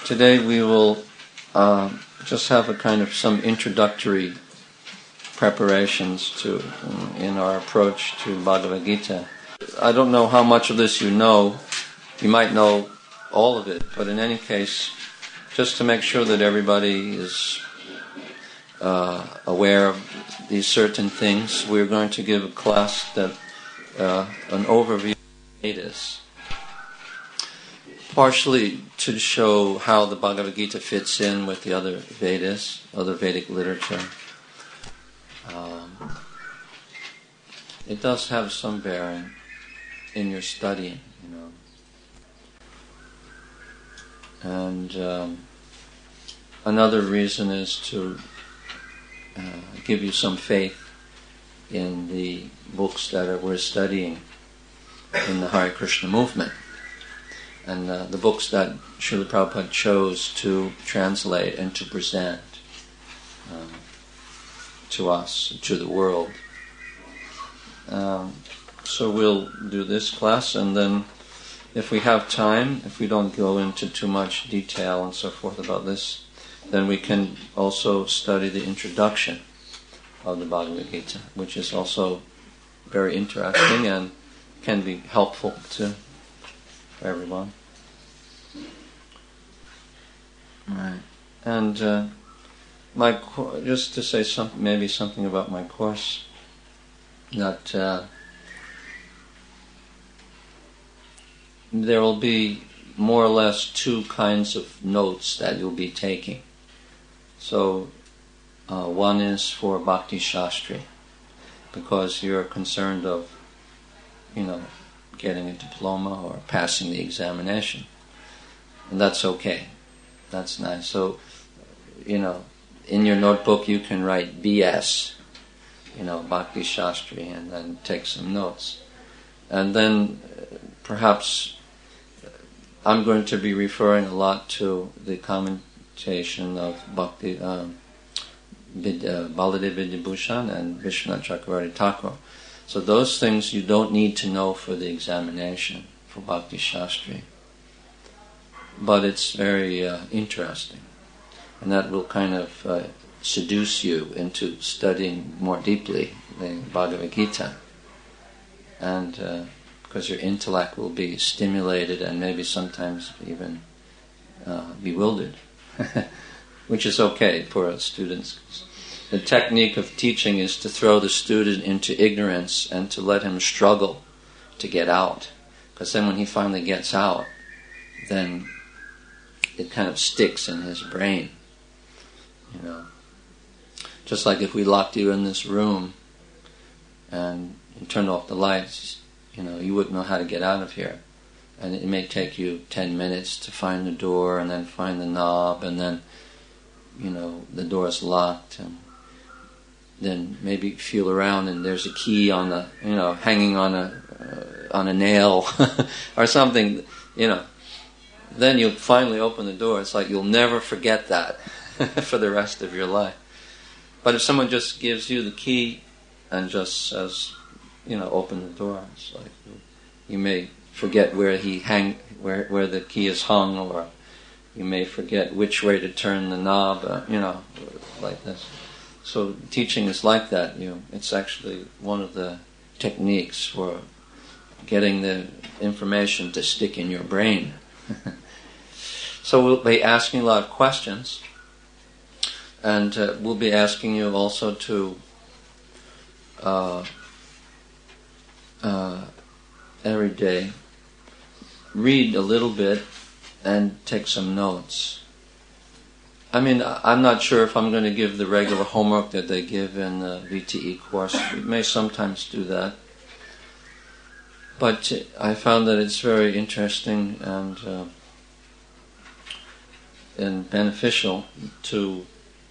Today we will just have a kind of some introductory preparations in our approach to Bhagavad Gita. I don't know how much of this you know. You might know all of it, but in any case, just to make sure that everybody is aware of these certain things, we're going to give a class that an overview of Vedas, partially to show how the Bhagavad Gita fits in with the other Vedas, other Vedic literature. It does have some bearing in your studying, and another reason is to give you some faith in the books that we're studying in the Hare Krishna movement, and the books that Srila Prabhupada chose to translate and to present to us, to the world. So we'll do this class, and then if we have time, if we don't go into too much detail and so forth about this, then we can also study the introduction of the Bhagavad Gita, which is also very interesting and can be helpful to everyone. Right. And just to say something about my course, that there will be more or less two kinds of notes that you'll be taking. So one is for Bhakti Shastri, because you're concerned of, getting a diploma or passing the examination. And that's okay. That's nice. So, in your notebook you can write BS, Bhakti Shastri, and then take some notes. And then perhaps I'm going to be referring a lot to the commentation of Bhakti Baladev Vidyabhushan and Vishwanath Chakravarti Thakur. So those things you don't need to know for the examination, for Bhakti Shastri. But it's very interesting. And that will kind of seduce you into studying more deeply the Bhagavad Gita. And because your intellect will be stimulated and maybe sometimes even bewildered, which is okay for students. The technique of teaching is to throw the student into ignorance and to let him struggle to get out. Because then when he finally gets out, then it kind of sticks in his brain. Just like if we locked you in this room and turned off the lights, you wouldn't know how to get out of here. And it may take you 10 minutes to find the door and then find the knob, and then, the door is locked, and then maybe feel around and there's a key on the, hanging on a nail or something, Then you'll finally open the door. It's like you'll never forget that for the rest of your life. But if someone just gives you the key and just says, open the door, it's like you may forget where the key is hung, or you may forget which way to turn the knob, like this. So teaching is like that. It's actually one of the techniques for getting the information to stick in your brain. So we'll be asking a lot of questions, and we'll be asking you also to every day read a little bit and take some notes. I'm not sure if I'm going to give the regular homework that they give in the VTE course. We may sometimes do that. But I found that it's very interesting and beneficial to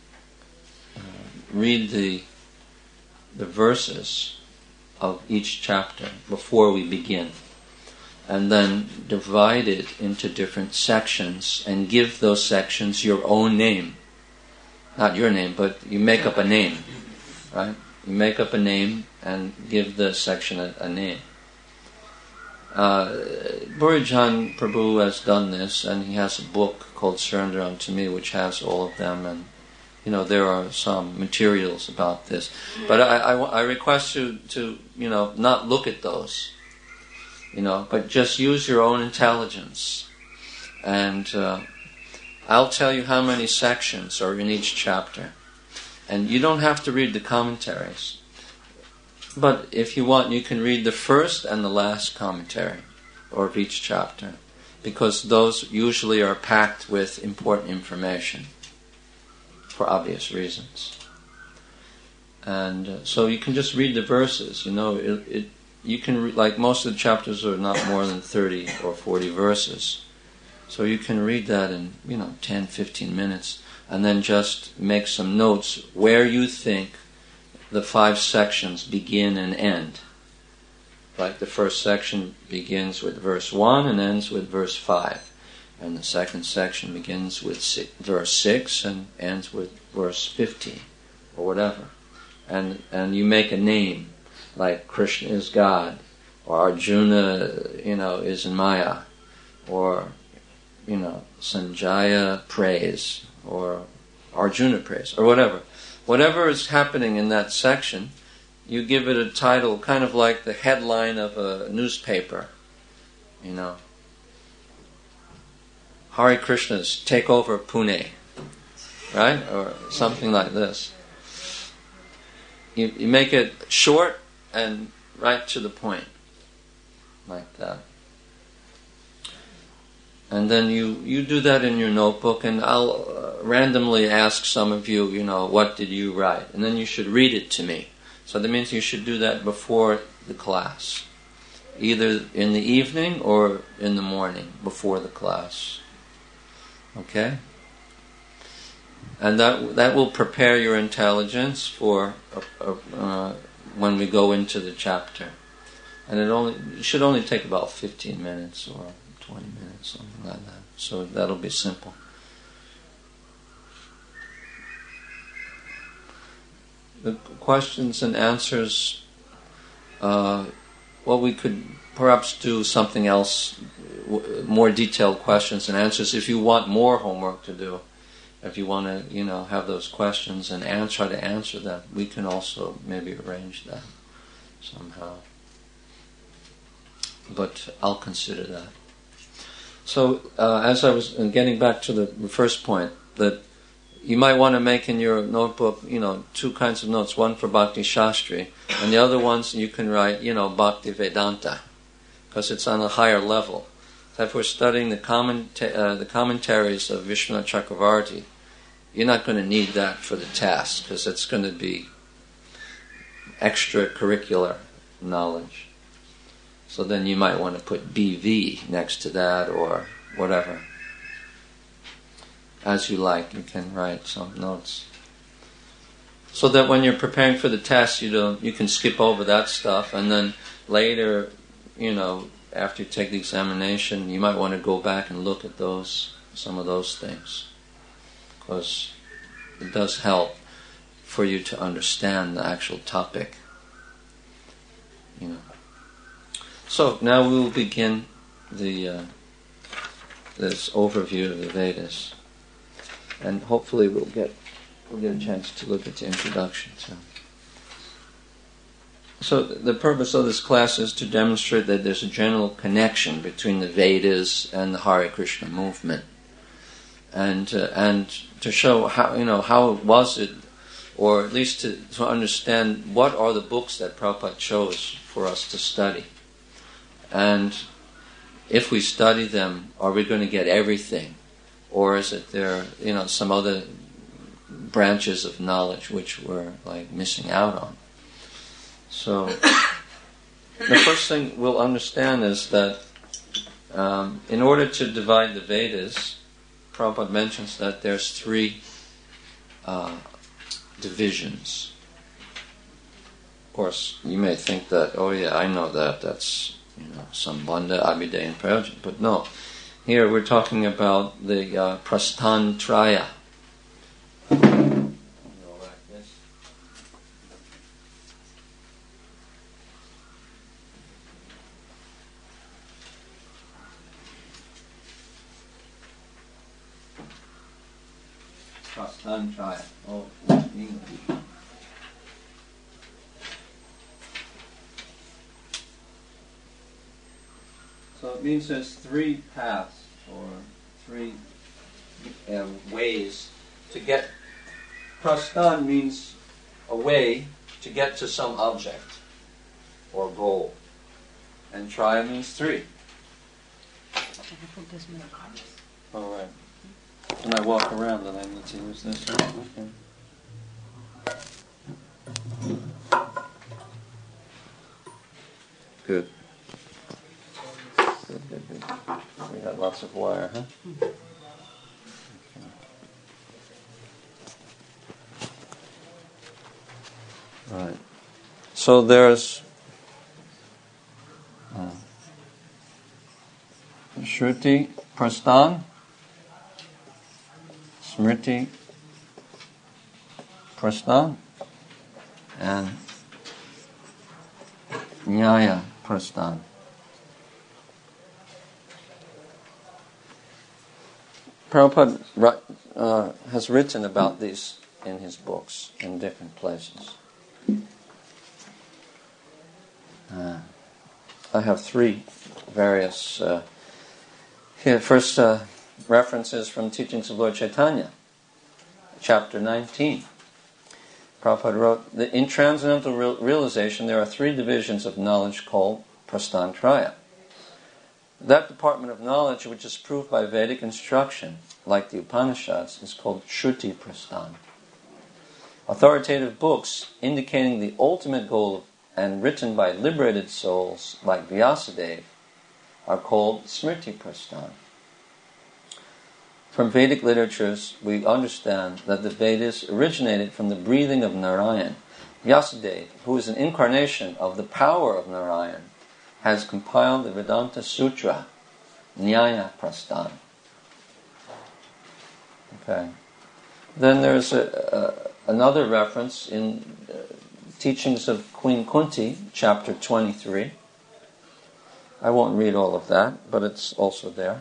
read the verses of each chapter before we begin, and then divide it into different sections and give those sections your own name. Not your name, but you make up a name, right? You make up a name and give the section a name. Burijan Prabhu has done this, and he has a book called Surrender Unto Me, which has all of them, and there are some materials about this. But I request you to not look at those, but just use your own intelligence. And I'll tell you how many sections are in each chapter. And you don't have to read the commentaries. But if you want, you can read the first and the last commentary of each chapter, because those usually are packed with important information for obvious reasons. And so you can just read the verses. You can like most of the chapters are not more than 30 or 40 verses. So you can read that in 10, 15 minutes, and then just make some notes where you think the 5 sections begin and end. Like the first section begins with verse 1 and ends with verse 5. And the second section begins with verse 6 and ends with verse 50, or whatever. And you make a name, like Krishna is God, or Arjuna, is in Maya, or Sanjaya prays, or Arjuna prays, or whatever. Whatever is happening in that section, you give it a title, kind of like the headline of a newspaper. Hare Krishna's take over Pune, right? Or something like this. You make it short and right to the point, like that. And then you do that in your notebook, and I'll randomly ask some of you, what did you write? And then you should read it to me. So that means you should do that before the class, either in the evening or in the morning before the class. Okay? And that will prepare your intelligence for when we go into the chapter. And it should only take about 15 minutes or 20 minutes, something like that. So that'll be simple. The questions and answers, we could perhaps do something else, more detailed questions and answers if you want more homework to do. If you want to, have those questions and try to answer them, we can also maybe arrange that somehow. But I'll consider that. So, as I was getting back to the first point, that you might want to make in your notebook, 2 kinds of notes, one for Bhakti Shastri, and the other ones you can write, Bhakti Vedanta, because it's on a higher level. So if we're studying the commentaries of Vishwanath Chakravarti, you're not going to need that for the test, because it's going to be extracurricular knowledge. So then you might want to put BV next to that, or whatever. As you like, you can write some notes. So that when you're preparing for the test, you can skip over that stuff, and then later, after you take the examination, you might want to go back and look at some of those things, because it does help for you to understand the actual topic. So now we will begin this overview of the Vedas, and hopefully we'll get a chance to look at the introduction. So the purpose of this class is to demonstrate that there's a general connection between the Vedas and the Hare Krishna movement, and to show how was it, or at least to understand what are the books that Prabhupada chose for us to study. And if we study them, are we going to get everything? Or is it there, some other branches of knowledge which we're missing out on? So, the first thing we'll understand is that in order to divide the Vedas, Prabhupada mentions that there's 3 divisions. Of course, you may think that, oh yeah, I know that's Sambandha, Abhidheya, and Prayojan. But no, here we're talking about the Prasthantraya. Prastantraya. Oh, English. So it means there's three paths or three ways to get. Prastan means a way to get to some object or goal. And Traya means three. All right. When I walk around, then I need to use this. Okay. Good. Good. We got lots of wire, huh? Okay. Right. So there's Shruti Prastan, Smriti Prastan, and Nyaya Prastan. Prabhupada has written about these in his books in different places. I have three various here. First references from Teachings of Lord Chaitanya, chapter 19. Prabhupada wrote that in transcendental realization there are three divisions of knowledge called Prastantraya. That department of knowledge which is proved by Vedic instruction, like the Upanishads, is called Shruti Prastan. Authoritative books indicating the ultimate goal and written by liberated souls like Vyasadeva are called Smriti Prastan. From Vedic literatures, we understand that the Vedas originated from the breathing of Narayan. Vyasadeva, who is an incarnation of the power of Narayan, has compiled the Vedanta Sutra, Nyaya Prastan. Okay. Then there's another reference in Teachings of Queen Kunti, chapter 23. I won't read all of that, but it's also there.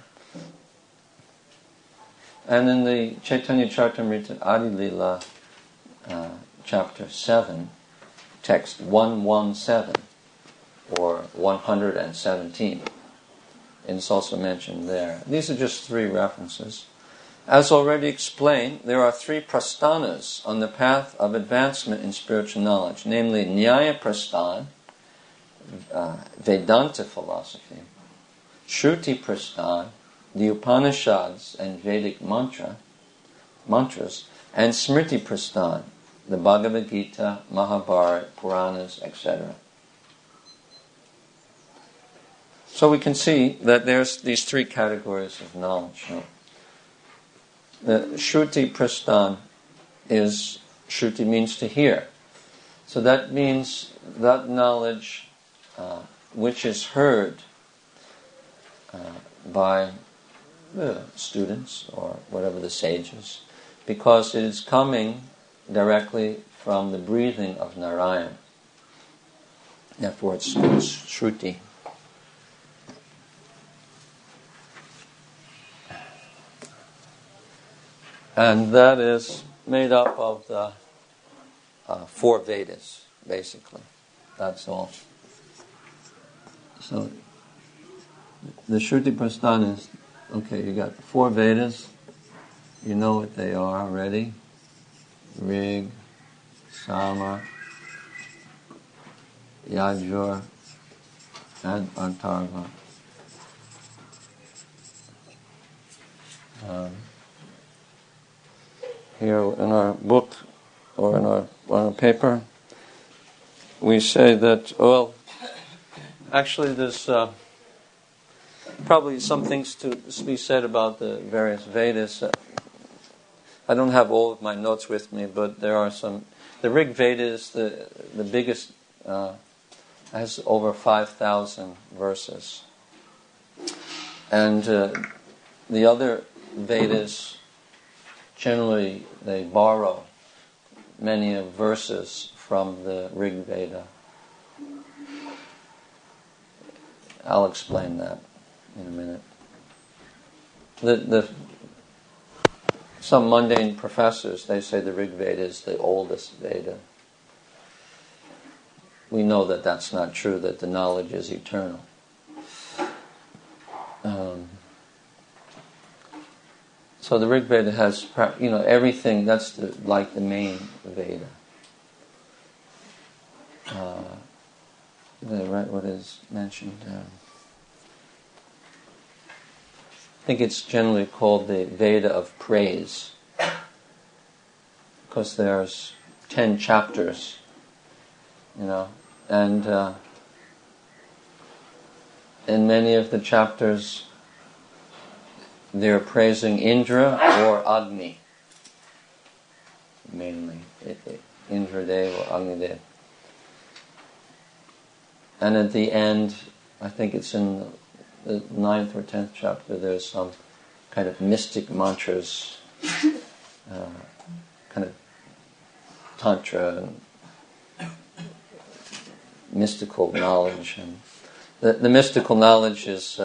And in the Chaitanya Charitamrita Adi Lila, chapter 7, text 117, or 117. And it's also mentioned there. These are just three references. As already explained, there are three prastanas on the path of advancement in spiritual knowledge, namely Nyaya Prastan, Vedanta philosophy, Shruti Prastan, the Upanishads and Vedic mantras, and Smriti Prastan, the Bhagavad Gita, Mahabharata, Puranas, etc. So we can see that there's these three categories of knowledge. The Shruti Prastan is, Shruti means to hear. So that means that knowledge which is heard by the students or whatever the sages, because it is coming directly from the breathing of Narayan. Therefore it's Shruti. And that is made up of the four Vedas, basically. That's all. So the Shruti Prastan is, okay, you got four Vedas. You know what they are already. Rig, Sama, Yajur, and Atharva. Here in our book, or on our paper, we say that, well, actually there's probably some things to be said about the various Vedas. I don't have all of my notes with me, but there are some. The Rig Veda is the biggest, has over 5,000 verses. And the other Vedas, generally, they borrow many of verses from the Rig Veda. I'll explain that in a minute. some mundane professors, they say the Rig Veda is the oldest Veda. We know that that's not true, that the knowledge is eternal. So the Rig Veda has, everything, that's like the main Veda. Right, what is mentioned? I think it's generally called the Veda of praise, because there's 10 chapters, and in many of the chapters they're praising Indra or Agni, mainly Indra Dev or Agni Dev. And at the end, I think it's in the 9th or 10th chapter, there's some kind of mystic mantras, kind of tantra and mystical knowledge. And the mystical knowledge is,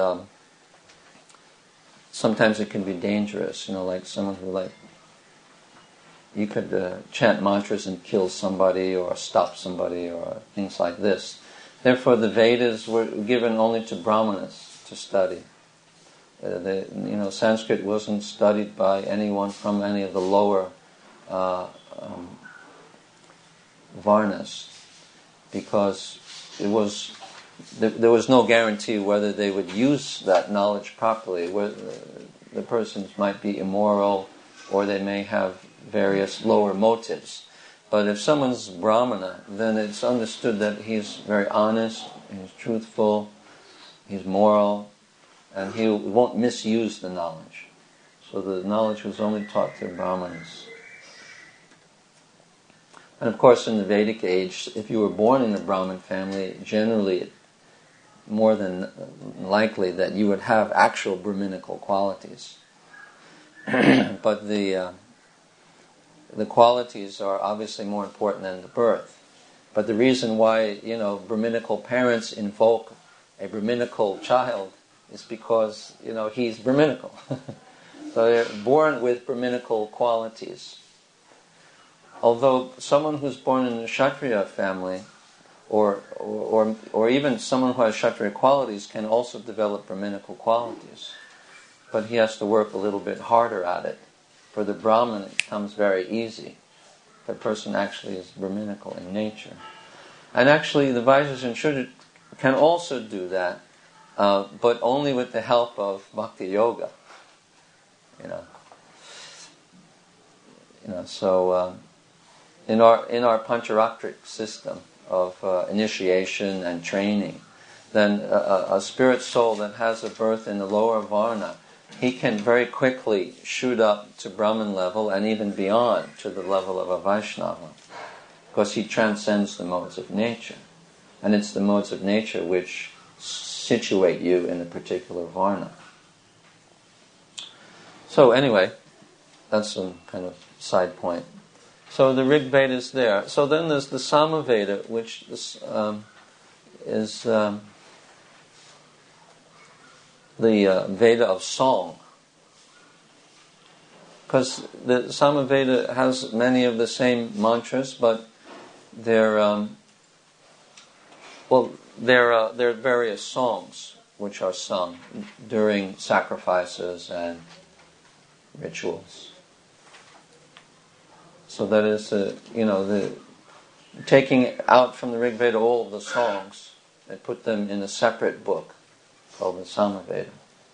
sometimes it can be dangerous, like someone who you could chant mantras and kill somebody or stop somebody or things like this. Therefore, the Vedas were given only to Brahmanas to study. Sanskrit wasn't studied by anyone from any of the lower Varnas, because there was no guarantee whether they would use that knowledge properly. The persons might be immoral, or they may have various lower motives. But if someone's Brahmana, then it's understood that he's very honest, he's truthful, he's moral, and he won't misuse the knowledge. So the knowledge was only taught to Brahmanas. And of course, in the Vedic age, if you were born in a Brahmin family, generally, more than likely that you would have actual Brahminical qualities. But the qualities are obviously more important than the birth. But the reason why, Brahminical parents invoke a Brahminical child is because, he's Brahminical. So they're born with Brahminical qualities. Although someone who's born in a Kshatriya family, or even someone who has Kshatriya qualities can also develop Brahminical qualities. But he has to work a little bit harder at it. For the Brahmin, it comes very easy. The person actually is Brahminical in nature. And actually, the Vaishyas and Shudras can also do that, but only with the help of Bhakti Yoga. So in our Pancharatric system of initiation and training, then a spirit soul that has a birth in the lower Varna, he can very quickly shoot up to Brahman level and even beyond to the level of a Vaishnava, because he transcends the modes of nature. And it's the modes of nature which situate you in a particular Varna. So anyway, that's some kind of side point. So the Rig Veda is there. So then there's the Sama Veda, which is the Veda of song. Because the Sama Veda has many of the same mantras, but they're various songs which are sung during sacrifices and rituals. So that is, the taking out from the Rig Veda all the songs and put them in a separate book called the Sama Veda.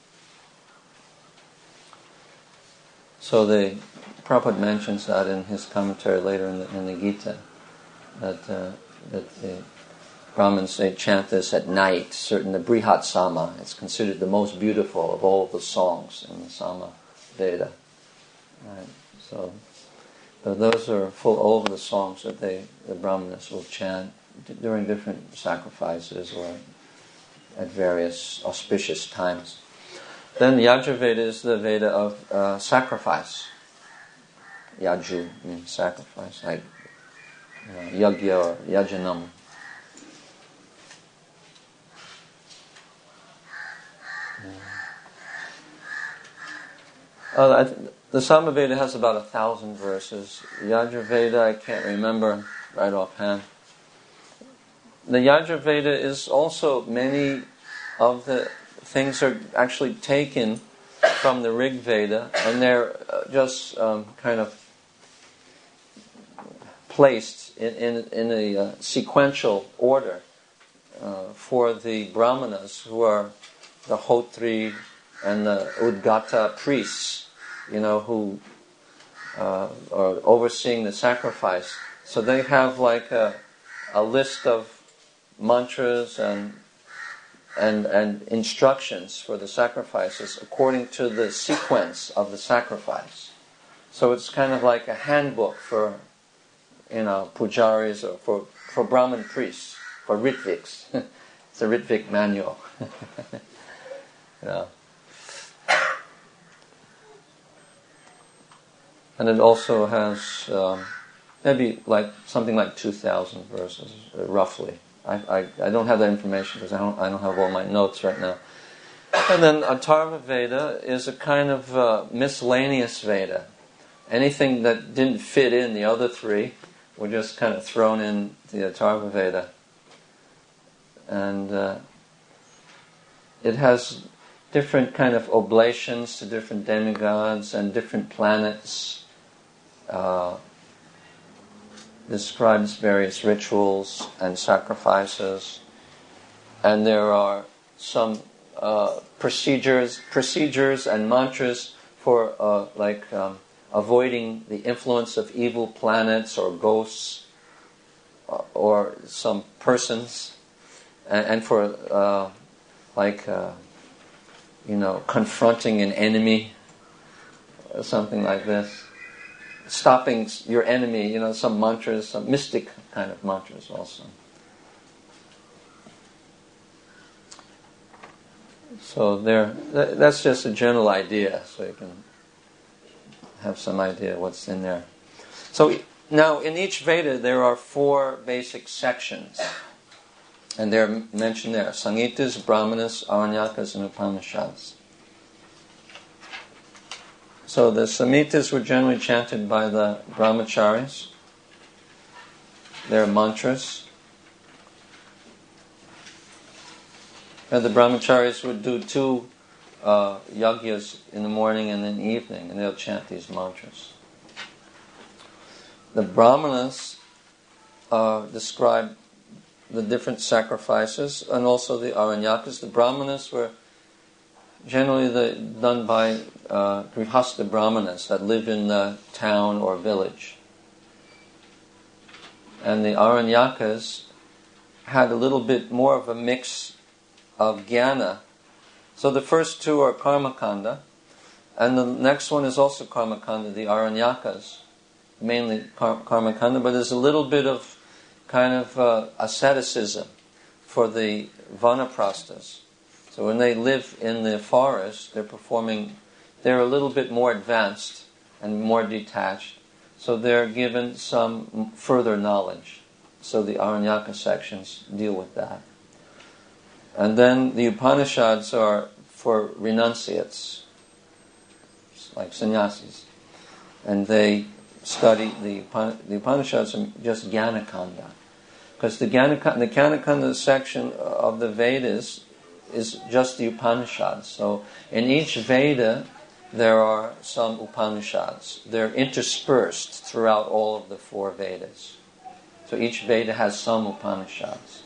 So the Prabhupada mentions that in his commentary later in the Gita, that the Brahmins, they chant this at night. The Brihat Sama, it's considered the most beautiful of all the songs in the Sama Veda. Right? So those are full over the songs that the Brahmanas will chant during different sacrifices or at various auspicious times. Then the Yajurveda is the Veda of sacrifice. Yaju means sacrifice, like yagya or yajanam. The Samaveda has about 1,000 verses. Yajurveda, I can't remember right offhand. The Yajurveda is also, many of the things are actually taken from the Rig Veda, and they're just kind of placed in a sequential order for the Brahmanas, who are the Hotri and the Udgata priests, who are overseeing the sacrifice. So they have like a list of mantras and instructions for the sacrifices according to the sequence of the sacrifice. So it's kind of like a handbook for pujaris, or for Brahmin priests, for Ritviks. It's a Ritvik manual. And it also has maybe like something like 2,000 verses, roughly. I don't have that information because I don't have all my notes right now. And then Atharva Veda is a kind of miscellaneous Veda. Anything that didn't fit in the other three were just kind of thrown in the Atharva Veda. And it has different kind of oblations to different demigods and different planets. Describes various rituals and sacrifices, and there are some procedures and mantras for avoiding the influence of evil planets or ghosts or some persons, and for confronting an enemy or something like this. Stopping your enemy, some mantras, some mystic kind of mantras also. So that's just a general idea, so you can have some idea what's in there. So now in each Veda there are 4 basic sections, and they're mentioned there: Samhitas, Brahmanas, Aranyakas, and Upanishads. So the Samhitas were generally chanted by the Brahmacharis. They're mantras. And the Brahmacharis would do 2 yagyas in the morning and in the evening, and they'll chant these mantras. The Brahmanas describe the different sacrifices, and also the Aranyakas. The Brahmanas were generally done by Grihastha Brahmanas that live in the town or village. And the Aranyakas had a little bit more of a mix of jnana. So the first 2 are Karmakanda, and the next one is also Karmakanda, the Aranyakas, mainly Karmakanda, but there's a little bit of kind of asceticism for the Vanaprasthas. So when they live in the forest, they're a little bit more advanced and more detached. So they're given some further knowledge. So the Aranyaka sections deal with that. And then the Upanishads are for renunciates, like sannyasis. And they study the Upanishads are just Jnanakanda. Because the Jnanakanda section of the Vedas is just the Upanishads. So in each Veda there are some Upanishads. They're interspersed throughout all of the 4 Vedas. So each Veda has some Upanishads.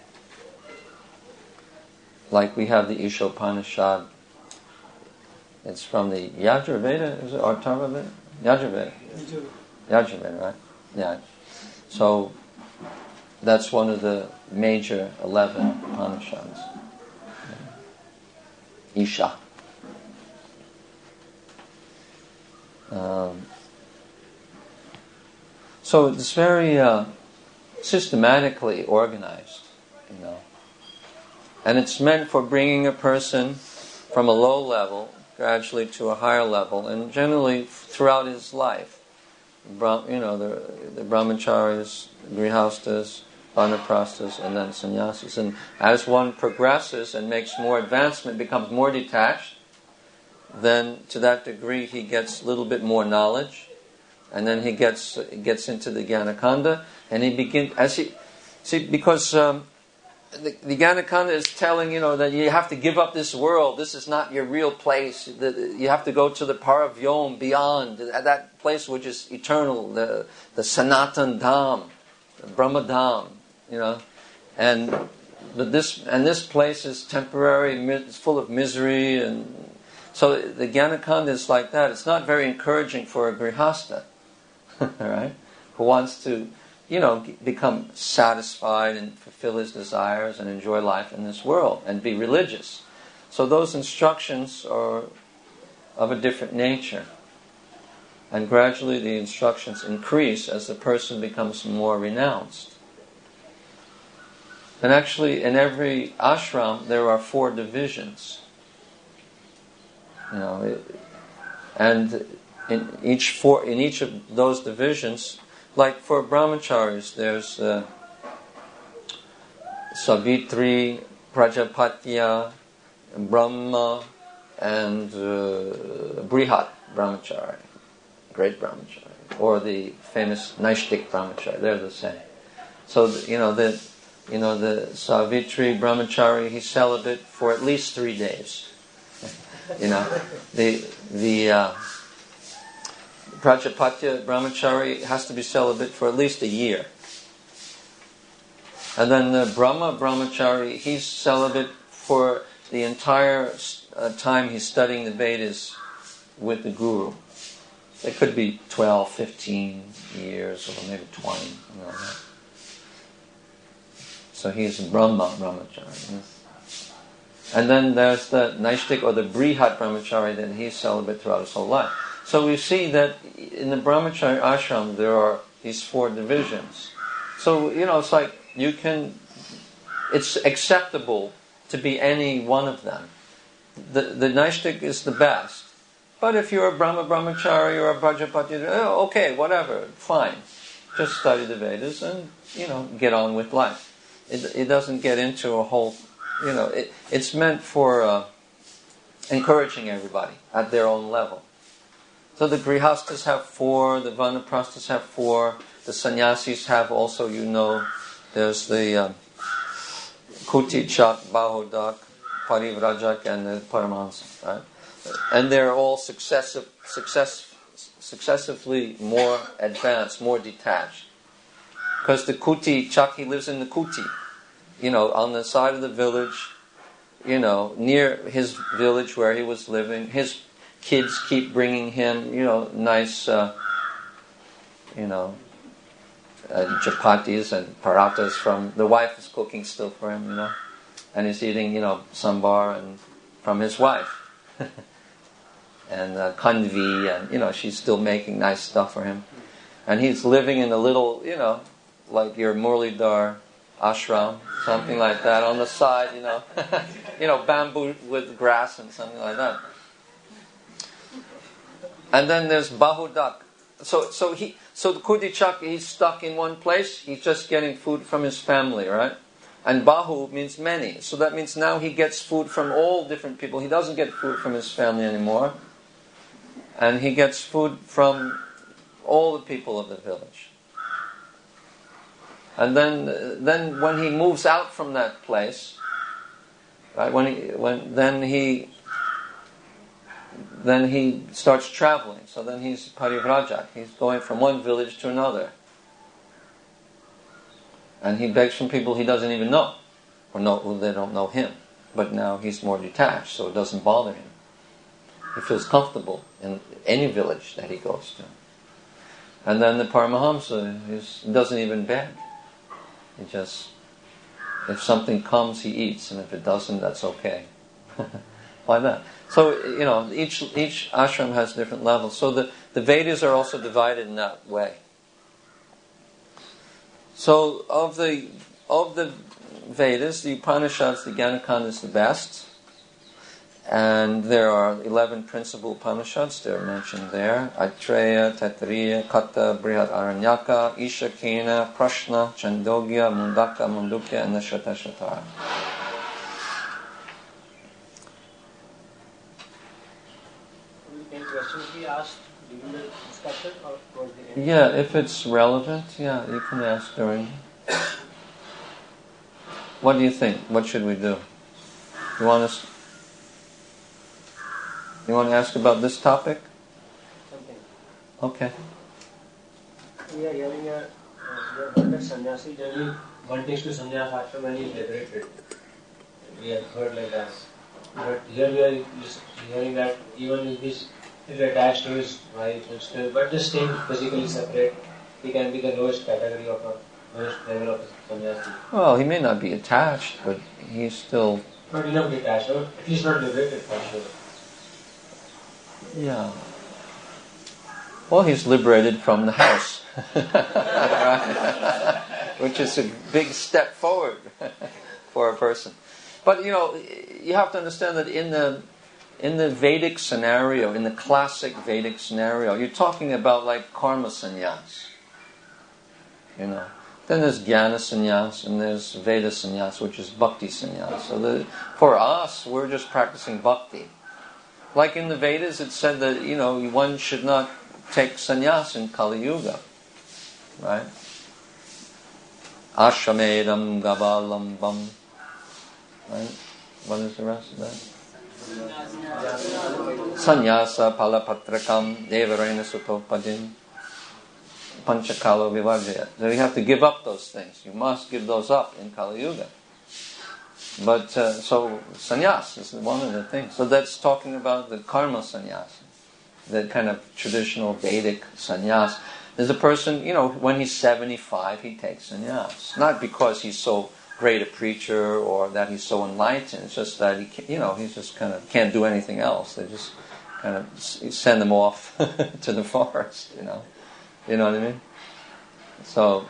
Like we have the Ishopanishad. It's from the Yajurveda, is it? Or Atharva Veda? Yajurveda. Yajurveda, right? Yeah. So that's one of the major 11 Upanishads. Isha. So it's very systematically organized, and it's meant for bringing a person from a low level gradually to a higher level, and generally throughout his life. The brahmacharis, grihastas, vanaprasthas, and then sannyasis. And as one progresses and makes more advancement, becomes more detached, then to that degree he gets a little bit more knowledge, and then he gets into the Gyanakanda, and he begins because the Gyanakanda is telling that you have to give up this world. This is not your real place. You have to go to the Paravyom beyond that place which is eternal, the Sanatan Dham, the Brahma Dham, and this place is temporary. It's full of misery, and so the Gyanakanda is like that. It's not very encouraging for a grihasta, right? Who wants to become satisfied and fulfill his desires and enjoy life in this world and be religious. So those instructions are of a different nature. And gradually the instructions increase as the person becomes more renounced. And actually in every ashram there are 4 divisions. And in each of those divisions, like for brahmacharis, there's Savitri, Prajapatya, Brahma, and Brihat brahmachari, great brahmachari, or the famous Naishtik brahmachari. They're the same. So the Savitri brahmachari, he's celibate for at least 3 days. The Prajapatya brahmachari has to be celibate for at least a year. And then the Brahma brahmachari, he's celibate for the entire time he's studying the Vedas with the Guru. It could be 12, 15 years, or maybe 20. So he's Brahma brahmachari. And then there's the Naishtik or the Brihat brahmachari, that he's celibate throughout his whole life. So we see that in the brahmachari ashram there are these 4 divisions. So, it's like it's acceptable to be any one of them. The Naishtik is the best. But if you're a brahmachari or a Prajapati, okay, whatever, fine. Just study the Vedas and, get on with life. It doesn't get into a whole, it's meant for encouraging everybody at their own level. So the grihastas have 4, the vanaprasthas have 4, the sannyasis have also, there's the kuti, chak, bahudak, parivrajak, and the paramahansa, right? And they're all successively more advanced, more detached. Because the kuti, chak, he lives in the kuti, on the side of the village, near his village where he was living. His kids keep bringing him, nice, chapatis and parathas from, the wife is cooking still for him, and he's eating, sambar and from his wife. And kanvi, and, she's still making nice stuff for him. And he's living in a little, like your Murlidhar ashram, something like that, on the side, bamboo with grass and something like that. And then there's Bahudak. So the Kutichak, he's stuck in one place. He's just getting food from his family, right? And Bahu means many. So that means now he gets food from all different people. He doesn't get food from his family anymore. And he gets food from all the people of the village. And then when he moves out from that place, right? Then he starts traveling. So then he's parivrajak. He's going from one village to another. And he begs from people he doesn't even know. Or they don't know him. But now he's more detached, so it doesn't bother him. He feels comfortable in any village that he goes to. And then the Paramahamsa doesn't even beg. He just, if something comes, he eats. And if it doesn't, that's okay. Like that. So, each ashram has different levels. So the Vedas are also divided in that way. So of the Vedas, the Upanishads, the Gyanakanda is the best. And there are 11 principal Upanishads. They're mentioned there. Aitreya, Taittiriya, Katha, Brihat Aranyaka, Isha, Kena, Prashna, Chandogya, Mundaka, Mundukya, and the Shatashatara. ask during the discussion or towards the end? Yeah, if it's relevant, yeah, you can ask during. What do you think? What should we do? You want to ask about this topic? Something. Okay. We are hearing a heard that sannyasi generally one takes to sannyas after when he is liberated. We have heard like that. But here we are just hearing that even if he is attached to his wife and still, but just staying physically separate, he can be the lowest category of a lowest level of sannyasi. Well, he may not be attached, but he's still. Not enough detached, or at least not liberated for sure. Yeah. Well, he's liberated from the house, which is a big step forward for a person. But you have to understand that in the Vedic scenario, in the classic Vedic scenario, you're talking about like karma sannyas. Then there's jnana sannyas and there's Veda sannyas, which is bhakti sannyas. So for us, we're just practicing bhakti. Like in the Vedas, it said that one should not take sannyas in Kali Yuga, right? Ashamedam gavalambam, right? What is the rest of that? Sannyasa palapatrakam devarena sutopadim panchakalo vivajaya. So you have to give up those things. You must give those up in Kali Yuga. But so sannyas is one of the things. So that's talking about the karma sannyas, the kind of traditional Vedic sannyas. There's a person, when he's 75, he takes sannyas. Not because he's so great a preacher or that he's so enlightened. It's just that he just kind of can't do anything else. They just kind of send him off to the forest. You know what I mean? So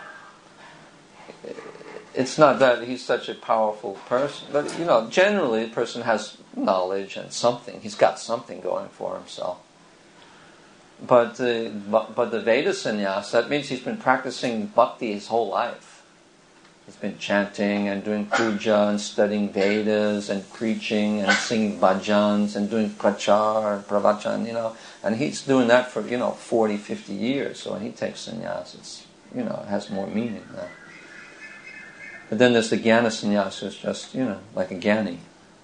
it's not that he's such a powerful person, but generally the person has knowledge and something. He's got something going for himself. But the Veda sannyas, that means he's been practicing bhakti his whole life. He's been chanting and doing puja and studying Vedas and preaching and singing bhajans and doing prachar and pravachan, and he's doing that for 40, 50 years. So when he takes sannyas, it's it has more meaning now. But then there's the jnana sannyas, who's just like a jnani.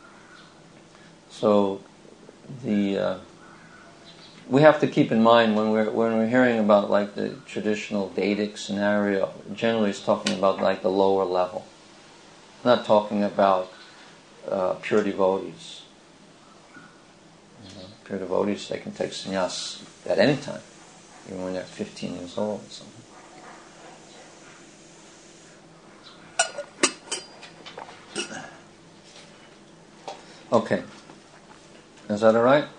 So we have to keep in mind when we're hearing about like the traditional Vedic scenario, generally it's talking about like the lower level, not talking about pure devotees. Pure devotees, they can take sannyas at any time, even when they're 15 years old or something. Okay, is that all right?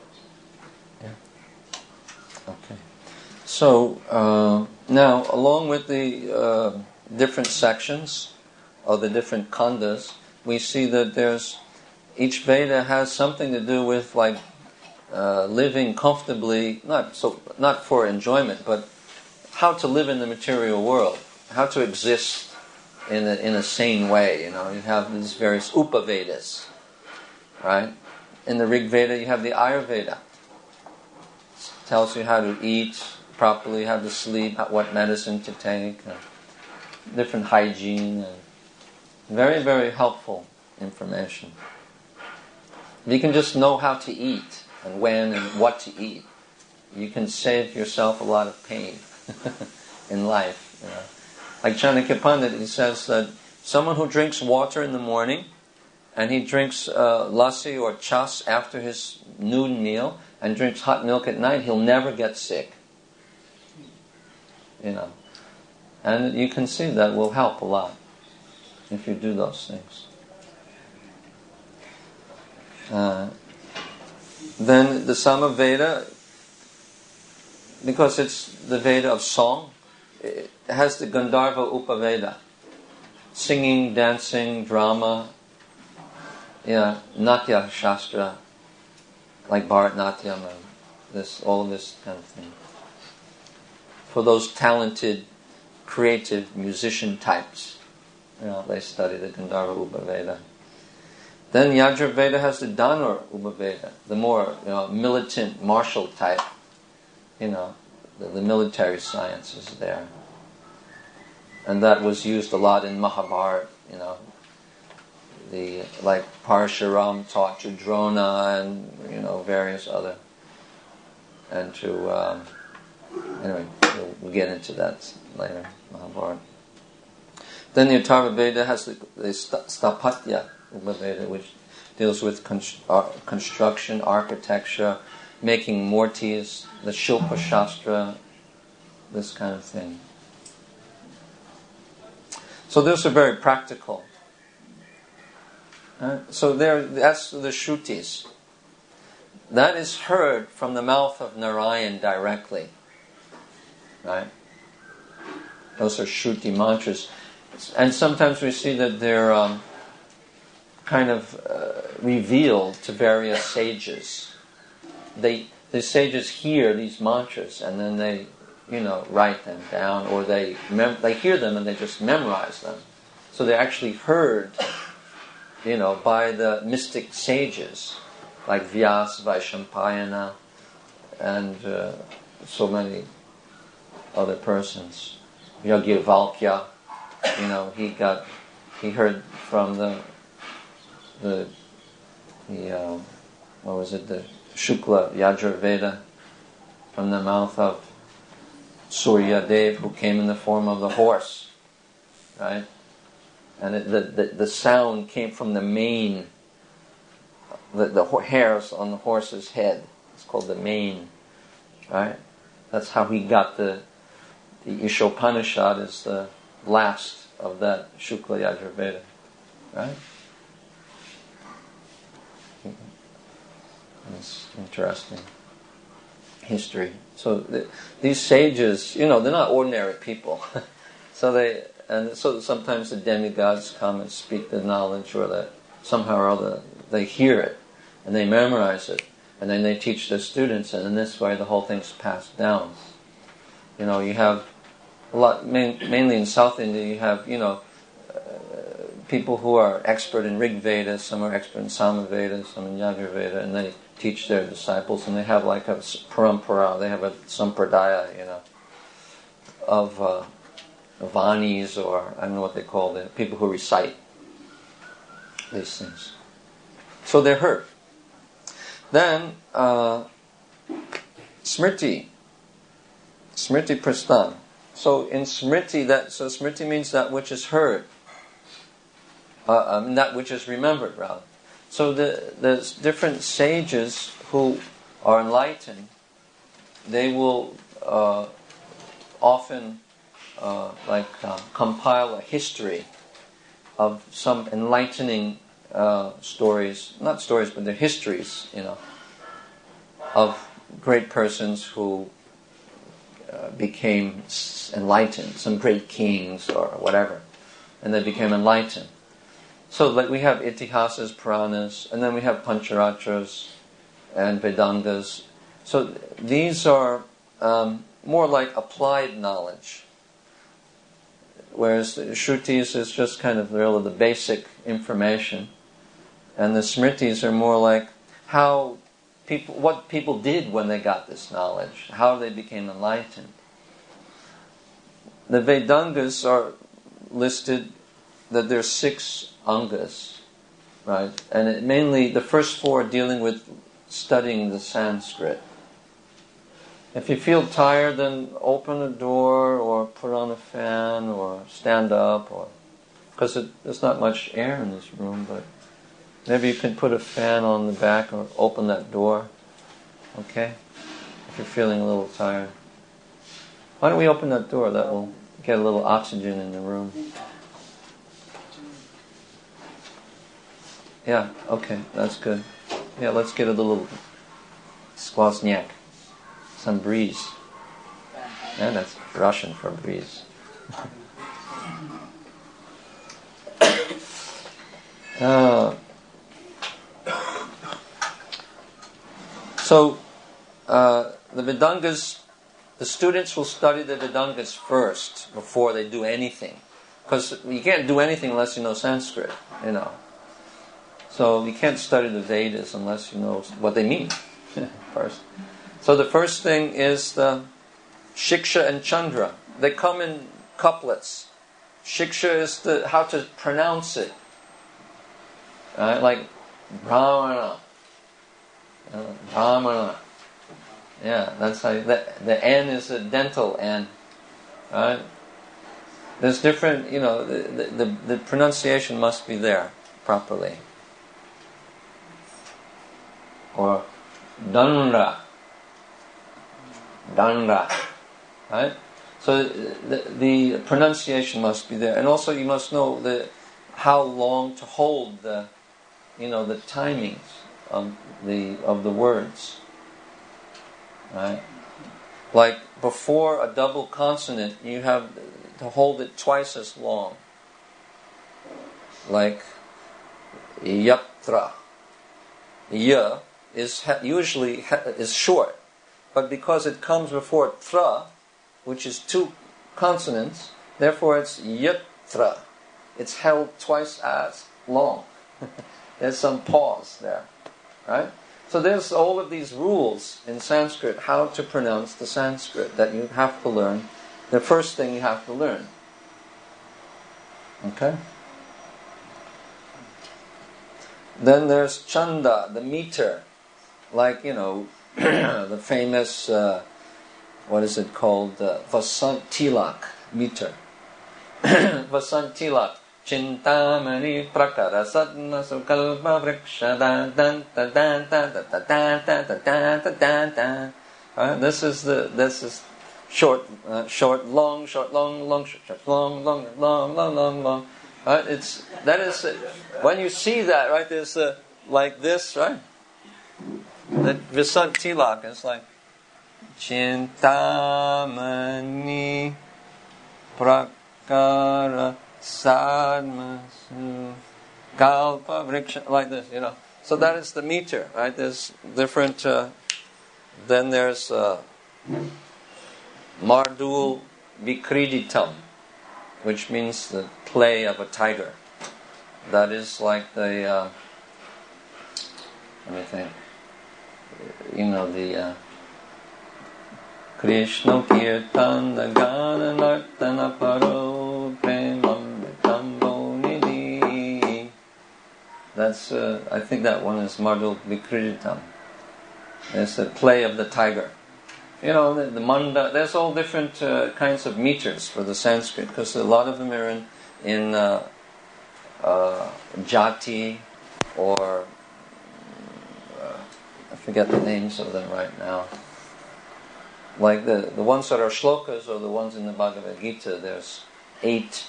Okay. So now, along with the different sections of the different khandas, we see that each Veda has something to do with like living comfortably, not for enjoyment, but how to live in the material world, how to exist in a sane way. You have these various Upavedas, right? In the Rig Veda, you have the Ayurveda. Tells you how to eat properly, how to sleep, what medicine to take, different hygiene, and very, very helpful information. If you can just know how to eat and when and what to eat, you can save yourself a lot of pain in life. Like Chanakya Pandit, he says that someone who drinks water in the morning and he drinks lassi or chas after his noon meal, and drinks hot milk at night, he'll never get sick. And you can see that will help a lot if you do those things. Then the Samaveda, because it's the Veda of song, it has the Gandharva Upaveda. Singing, dancing, drama, Natya Shastra, like Bharatnatyam and all this kind of thing. For those talented, creative musician types, they study the Gandharva Upaveda. Then Yajurveda has the Dhanur Upaveda, the more militant, martial type. the military sciences there. And that was used a lot in Mahabharata, like Parshuram taught to Drona and, various other. And to, anyway, we'll get into that later, Mahabharata. Then the Atharva Veda has the Sthapatya Veda, which deals with construction, architecture, making murtis, the Shilpa Shastra, this kind of thing. So those are very practical. So that's the Shrutis. That is heard from the mouth of Narayan directly. Right? Those are Shruti mantras. And sometimes we see that they're kind of revealed to various sages. The sages hear these mantras and then they, write them down, or they hear them and they just memorize them. So they're actually heard, by the mystic sages like Vyasa, Vaishampayana, and so many other persons. Yajnavalkya, he heard from the Shukla Yajurveda, from the mouth of Suryadev, who came in the form of the horse, right? And the sound came from the mane, the hairs on the horse's head. It's called the mane, right? That's how he got the Ishopanishad is the last of that Shukla Yajurveda, right? It's interesting history. So these sages, they're not ordinary people. So sometimes the demigods come and speak the knowledge, or that somehow or other they hear it and they memorize it, and then they teach their students, and in this way the whole thing's passed down. You have a lot, mainly in South India, you have people who are expert in Rig Veda, some are expert in Samaveda, some in Yajurveda, and they teach their disciples, and they have like a parampara, they have a sampradaya, of vanis, or I don't know what they call it, people who recite these things. So they're heard. Then Smriti Prasthana. So in Smriti, Smriti means that which is heard, that which is remembered, rather. So there's different sages who are enlightened. They will often compile a history of some enlightening stories, not stories, but they're histories, of great persons who became enlightened, some great kings or whatever, and they became enlightened. So like we have Itihasas, Puranas, and then we have Pancharatras and Vedangas. So these are more like applied knowledge, whereas the Shrutis is just kind of really the basic information, and the Smritis are more like what people did when they got this knowledge, how they became enlightened. The Vedangas are listed that there's 6 angas, right? And mainly the first 4 are dealing with studying the Sanskrit. If you feel tired, then open a door or put on a fan or stand up, because there's not much air in this room, but maybe you can put a fan on the back or open that door, okay? If you're feeling a little tired. Why don't we open that door? That will get a little oxygen in the room. Yeah, okay, that's good. Yeah, let's get a little skvozняк, some breeze. Yeah, that's Russian for breeze. So, the Vedangas, the students will study the Vedangas first before they do anything. Because you can't do anything unless you know Sanskrit, So you can't study the Vedas unless you know what they mean first. So the first thing is the Shiksha and Chandra. They come in couplets. Shiksha is how to pronounce it. Right? Like Brahmana. Brahmana. Yeah, that's how the N is a dental N. Right? There's different, the pronunciation must be there properly. Or Danra. Right? So the pronunciation must be there. And also you must know how long to hold the timings of the words. Right? Like before a double consonant, you have to hold it twice as long. Like yatra. Ya is usually short, but because it comes before tra, which is two consonants, therefore it's yatra. It's held twice as long. There's some pause there, right? So there's all of these rules in Sanskrit, how to pronounce the Sanskrit that you have to learn. The first thing you have to learn. Okay? Then there's chanda, the meter. Like, the famous, what is it called? Vasant Tilak meter. Vasant Tilak. Chintamani prakara sadna sukalpa vriksha dan dan dan dan dan dan dan dan dan. This is short, long, short, long, long, short, long, long, long, long, long, long. When you see that, right? There's like this, right? That Vasant Tilak is like Chintamani prakara sadmasu kalpa vriksha, like this, So that is the meter, right? There's different. Then there's Mardul Vikriditam, which means the play of a tiger. That is like the. Let me think. The Krishna Kirtana Gana Nartana Paro Premam Vitambo Nidhi. That's, I think that one is Mardul Vikriditam. It's the play of the tiger. The manda, there's all different kinds of meters for the Sanskrit, because a lot of them are in jati, or I forget the names of them right now. Like the ones that are shlokas, or the ones in the Bhagavad Gita, there's 8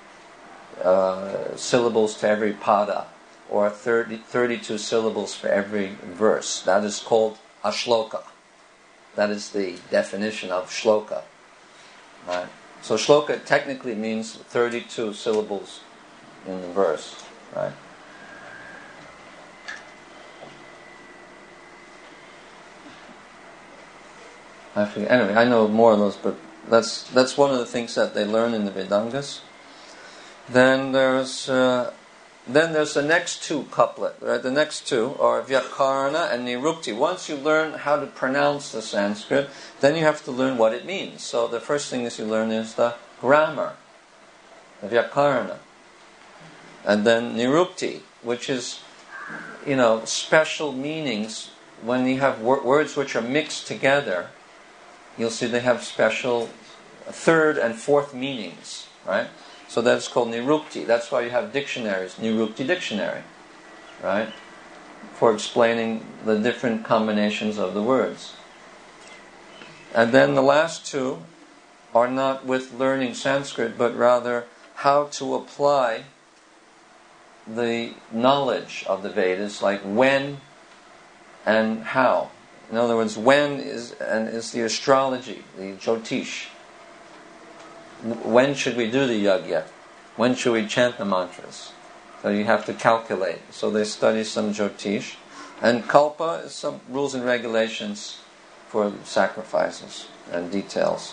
syllables to every pada, or 32 syllables for every verse. That is called a shloka. That is the definition of shloka. Right? So shloka technically means 32 syllables in the verse. Right? I forget. Anyway, I know more of those, but that's one of the things that they learn in the Vedangas. Then there's the next two couplet. Right? The next two are Vyakarana and Nirukti. Once you learn how to pronounce the Sanskrit, then you have to learn what it means. So the first thing that you learn is the grammar, the Vyakarana, and then Nirukti, which is special meanings. When you have words which are mixed together, you'll see they have special third and fourth meanings, right? So that's called Nirukti. That's why you have dictionaries, Nirukti dictionary, right? For explaining the different combinations of the words. And then the last two are not with learning Sanskrit, but rather how to apply the knowledge of the Vedas, like when and how. In other words, when is the astrology, the Jyotish. When should we do the yagya? When should we chant the mantras? So you have to calculate. So they study some Jyotish. And kalpa is some rules and regulations for sacrifices and details.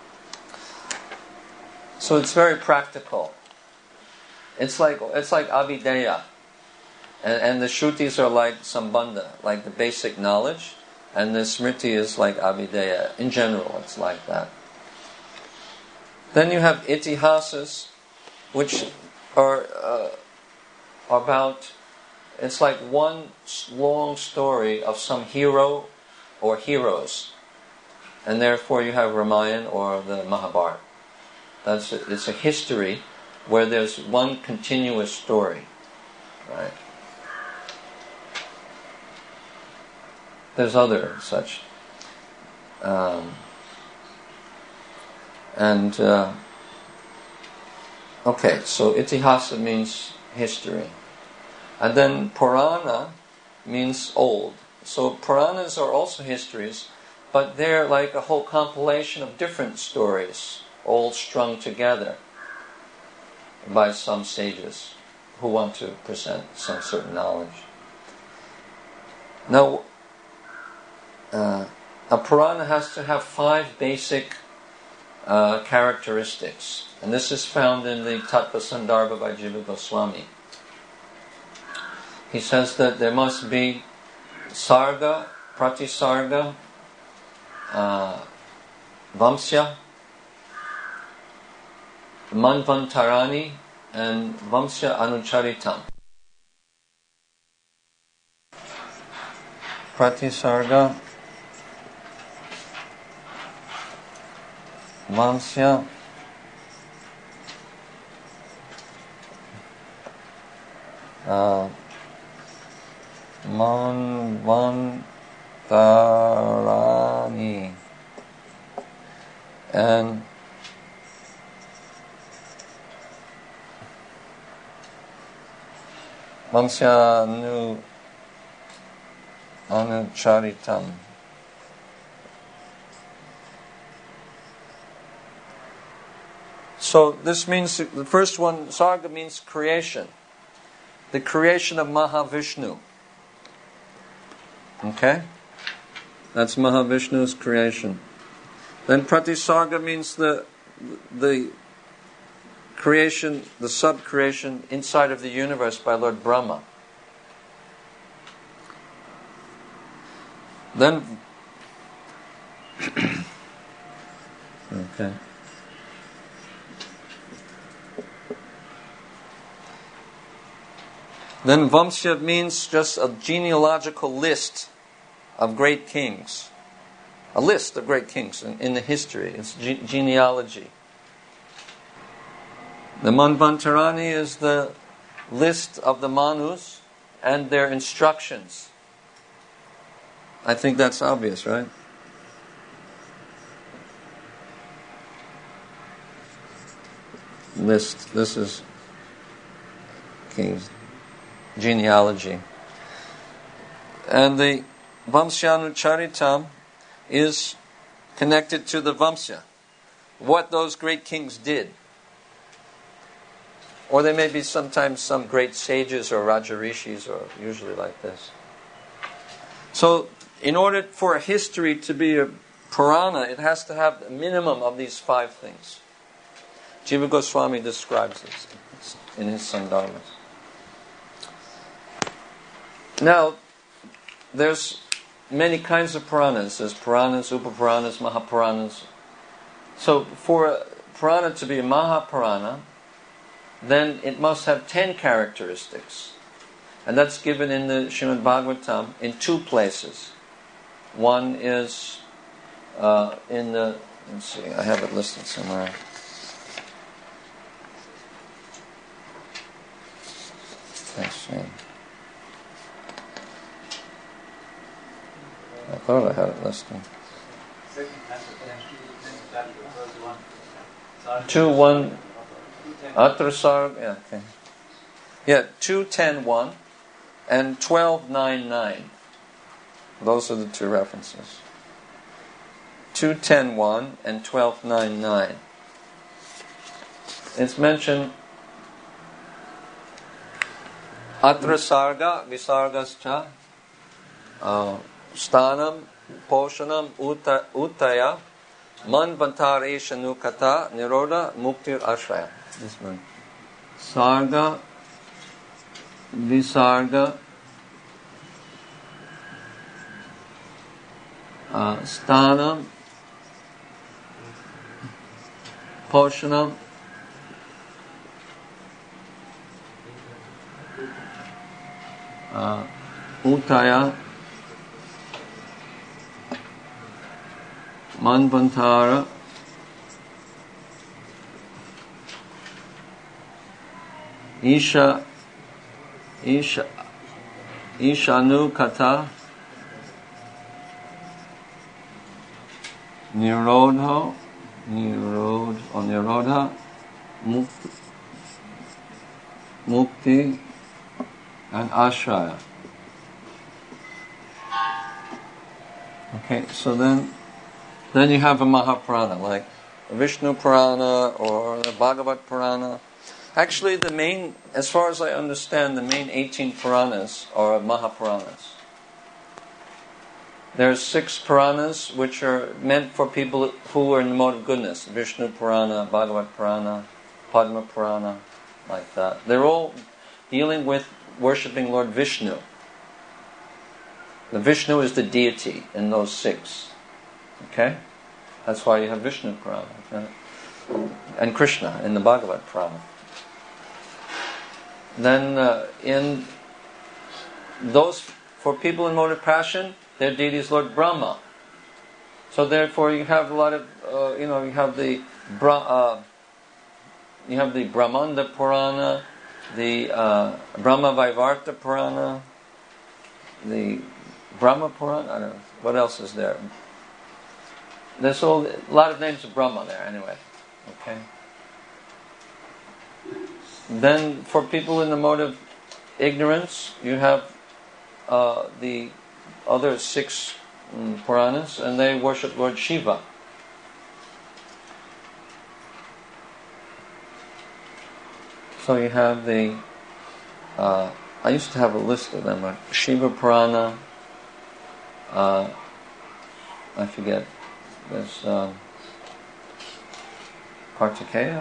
So it's very practical. It's like Avideya. And the Shrutis are like Sambandha, like the basic knowledge. And the Smriti is like Abhideya. In general, it's like that. Then you have Itihasas, which are about, it's like one long story of some hero or heroes. And therefore you have Ramayana or the Mahabharata. It's a history where there's one continuous story. Right? There's other such. Okay, so Itihasa means history. And then Purana means old. So Puranas are also histories, but they're like a whole compilation of different stories, all strung together by some sages who want to present some certain knowledge. Now, a Purana has to have 5 basic characteristics. And this is found in the Tattva Sandarbha by Jiva Goswami. He says that there must be Sarga, Pratisarga, Vamsya, Manvantarani, and Vamsya Anucharitam. Pratisarga, Vamsya, Manvantarani, and Vamsya Anucharitam. So this means, the first one, Sarga, means creation. The creation of Mahavishnu. Okay? That's Mahavishnu's creation. Then Pratisarga means the creation, the sub-creation inside of the universe by Lord Brahma. Then okay. Then Vamsya means just a genealogical list of great kings. A list of great kings in the history. It's genealogy. The Manvantarani is the list of the Manus and their instructions. I think that's obvious, right? List. This is kings. Genealogy. And the Vamsyanucharitam is connected to the Vamsya. What those great kings did. Or there may be sometimes some great sages or Rajarishis, or usually like this. So, in order for a history to be a Purana, it has to have a minimum of these 5 things. Jiva Goswami describes this in his Sandarbhas. Now, there's many kinds of Puranas. There's Puranas, Upapuranas, Mahapuranas. So, for a Purana to be a Mahapurana, then it must have 10 characteristics. And that's given in the Srimad Bhagavatam in 2 places. One is in the, let's see, I have it listed somewhere. Let's see. I thought I had it listed. 2:1. Atrasarg, yeah, okay. Yeah, 2:10:1 and 12:9:9. Those are the 2 references. 2:10:1 and 12:9:9. It's mentioned Atrasarga visargascha stanam poshanam utaya manvantaresha nukata niroda muktir ashraya. This one. Sarga, Visarga, Sthanam, Poshanam, Uttaya, Manvantara, Ishanu Kata, Nirodha, Mukti, and Ashraya. Okay, so then you have a Mahapurana, like Vishnu Purana or the Bhagavad Purana. Actually, as far as I understand, the main 18 Puranas are Mahapuranas. There's 6 Puranas which are meant for people who are in the mode of goodness. Vishnu Purana, Bhagavad Purana, Padma Purana, like that. They're all dealing with worshipping Lord Vishnu. The Vishnu is the deity in those 6. Okay? That's why you have Vishnu Purana. Okay? And Krishna in the Bhagavad Purana. Then in those, for people in mode of passion, their deity is Lord Brahma. So therefore you have a lot of, you have the Brahmanda Purana, the Brahma Vaivarta Purana, the Brahma Purana, I don't know, what else is there? There's a lot of names of Brahma there anyway. Okay. Then for people in the mode of ignorance, you have the other 6 Puranas, and they worship Lord Shiva. So you have the, I used to have a list of them, Shiva Purana, I forget, there's Kartikeya?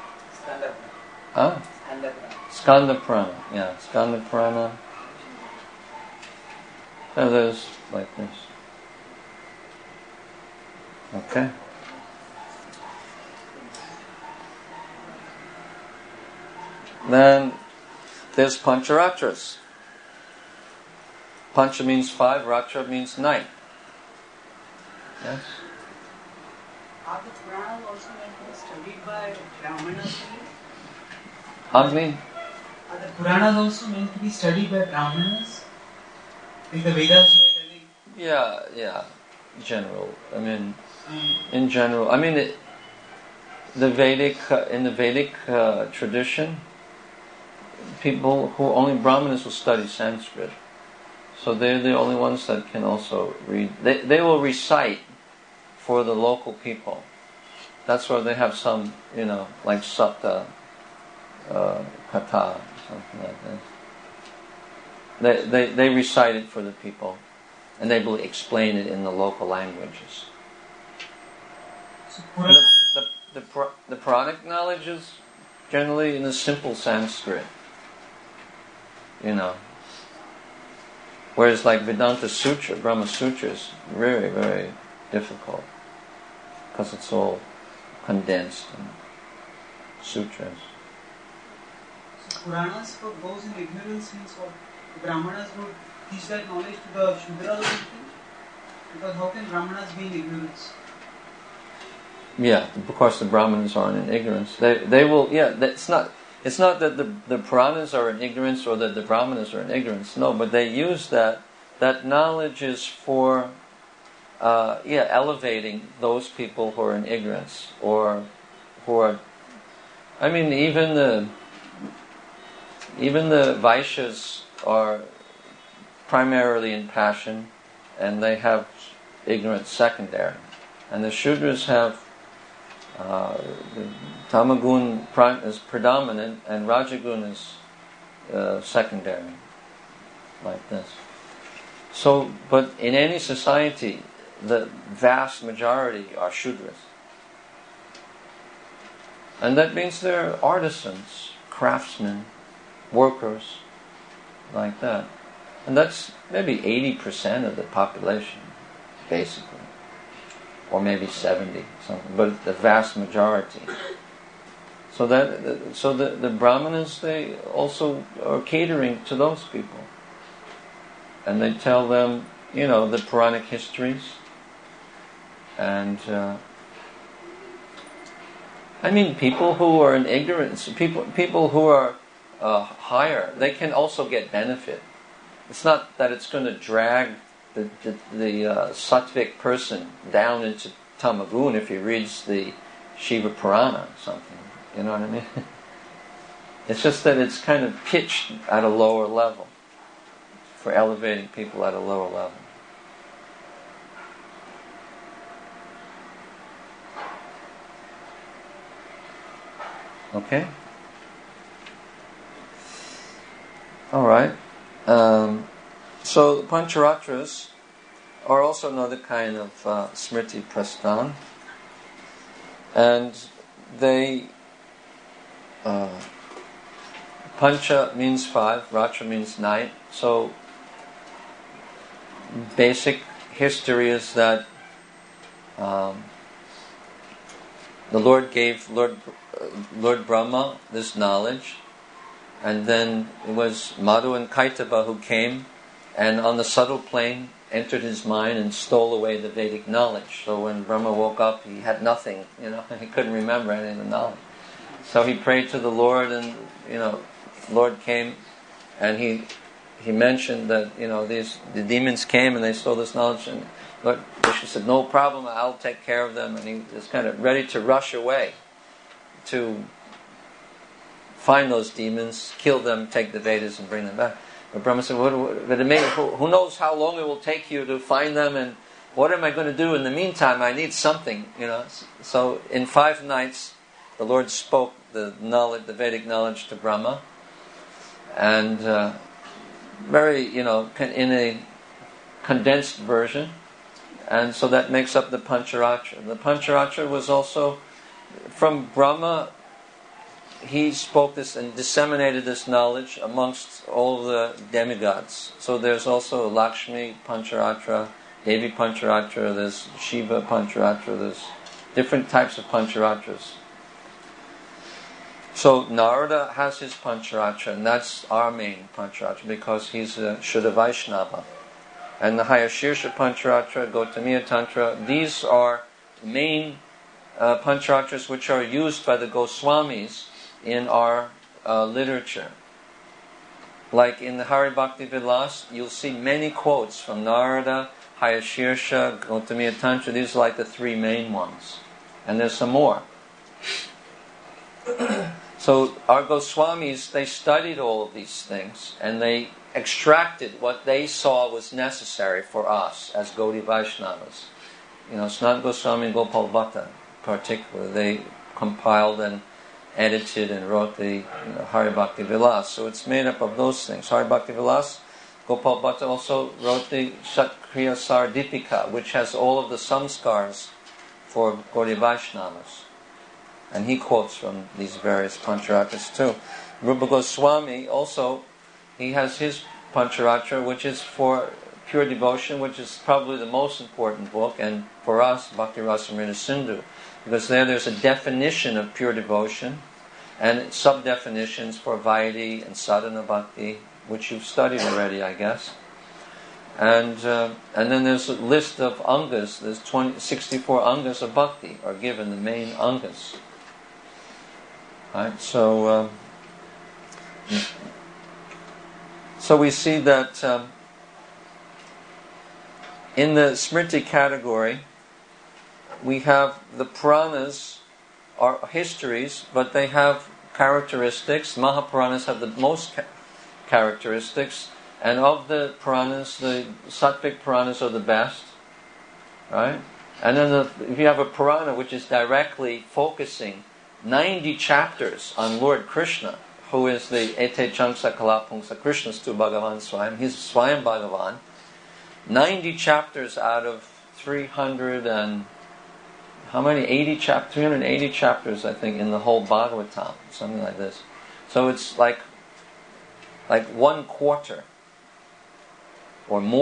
Skanda Purana, yeah, Skanda Purana. So there's like this. Okay. Then there's Pancharatras. Pancha means 5, Ratra means 9. Yes? Are the Puranas also meant to be studied by Brahmanas? Agni? Are the Puranas also meant to be studied by Brahmanas? Like the Vedas you were telling? Yeah. General. I mean, in general. I mean, in the Vedic tradition, only Brahmanas will study Sanskrit. So they're the only ones that can also read. They will recite for the local people. That's where they have some, like Sapta Kata, something like this. They recite it for the people, and they will explain it in the local languages. So The Puranic knowledge is generally in a simple Sanskrit. Whereas like Vedanta Sutra, Brahma Sutra is very, very difficult because it's all condensed in sutras. So Puranas for those in ignorance means what? The Brahmanas would teach that knowledge to the Shudras or something? Because how can Brahmanas be in ignorance? Yeah, because the Brahmanas aren't in ignorance. They will. Yeah, it's not that the Puranas are in ignorance or that the Brahmanas are in ignorance. No, but they use that knowledge is for elevating those people who are in ignorance or who are. I mean, even the Vaishyas are primarily in passion, and they have ignorance secondary, and the Shudras have. The Tamagun is predominant and Rajagun is secondary, like this. So, but in any society, the vast majority are Shudras. And that means they're artisans, craftsmen, workers, like that. And that's maybe 80% of the population. basically, or maybe 70 something, but the vast majority. So the Brahmanas, they also are catering to those people, and they tell them, the Puranic histories, and people who are in ignorance, people who are higher, they can also get benefit. It's not that it's going to drag the sattvic person down into Tamagun if he reads the Shiva Purana or something. You know what I mean? It's just that it's kind of pitched at a lower level for elevating people at a lower level. Okay? Alright. So Pancharatras are also another kind of Smriti Prasthana. And they... Pancha means 5, Ratra means night. So basic history is that the Lord gave Lord Brahma this knowledge, and then it was Madhu and Kaitaba who came and on the subtle plane entered his mind and stole away the Vedic knowledge. So when Brahma woke up, he had nothing, he couldn't remember any of the knowledge. So he prayed to the Lord, and Lord came, and he mentioned that the demons came and they stole this knowledge, and Lord Vishnu said, "No problem, I'll take care of them." And he was kind of ready to rush away to find those demons, kill them, take the Vedas, and bring them back. But Brahma said, "Who knows how long it will take you to find them, and what am I going to do in the meantime? I need something, So in 5 nights, the Lord spoke the Vedic knowledge to Brahma, and very, in a condensed version, and so that makes up the Pancharatra. The Pancharatra was also from Brahma. He spoke this and disseminated this knowledge amongst all the demigods. So there's also Lakshmi Pancharatra, Devi Pancharatra, there's Shiva Pancharatra, there's different types of Pancharatras. So Narada has his Pancharatra, and that's our main Pancharatra because he's a Shuddha Vaishnava. And the Hayashirsha Pancharatra, Gautamiya Tantra, these are main Pancharatras which are used by the Goswamis in our literature. Like in the Hari Bhakti Vilas, you'll see many quotes from Narada, Hayashirsha, Gautamiya Tantra. These are like the 3 main ones. And there's some more. So our Goswamis, they studied all of these things, and they extracted what they saw was necessary for us as Gaudiya Vaishnavas. Sanatana Goswami and Gopal Bhatta particularly, they compiled and edited and wrote the Hari Bhakti Vilas. So it's made up of those things. Hari Bhakti Vilas, Gopal Bhatta also wrote the Shatkriya Sardipika, which has all of the samskars for Gaudiya Vaishnavas. And he quotes from these various Pancharatras too. Rupa Goswami also, he has his Pancharatra, which is for pure devotion, which is probably the most important book, and for us, Bhakti Rasamrita Sindhu, because there's a definition of pure devotion, and sub-definitions for Vaidhi and Sadhana Bhakti, which you've studied already, I guess. And then there's a list of angas. There's 64 angas of bhakti are given, the main angas. Right? So we see that in the Smriti category, we have the Puranas are histories, but they have characteristics. Mahapuranas have the most characteristics, and of the Puranas, the Sattvic Puranas are the best, right? And then if you have a Purana which is directly focusing 90 chapters on Lord Krishna, who is the Ete Chamsa Kalapungsa, Krishna's to Bhagavan Swayam, he's Swayam Bhagavan. 90 chapters out of 300 and how many? 380 chapters, I think, in the whole Bhagavatam, something like this. So it's like 1/4 or more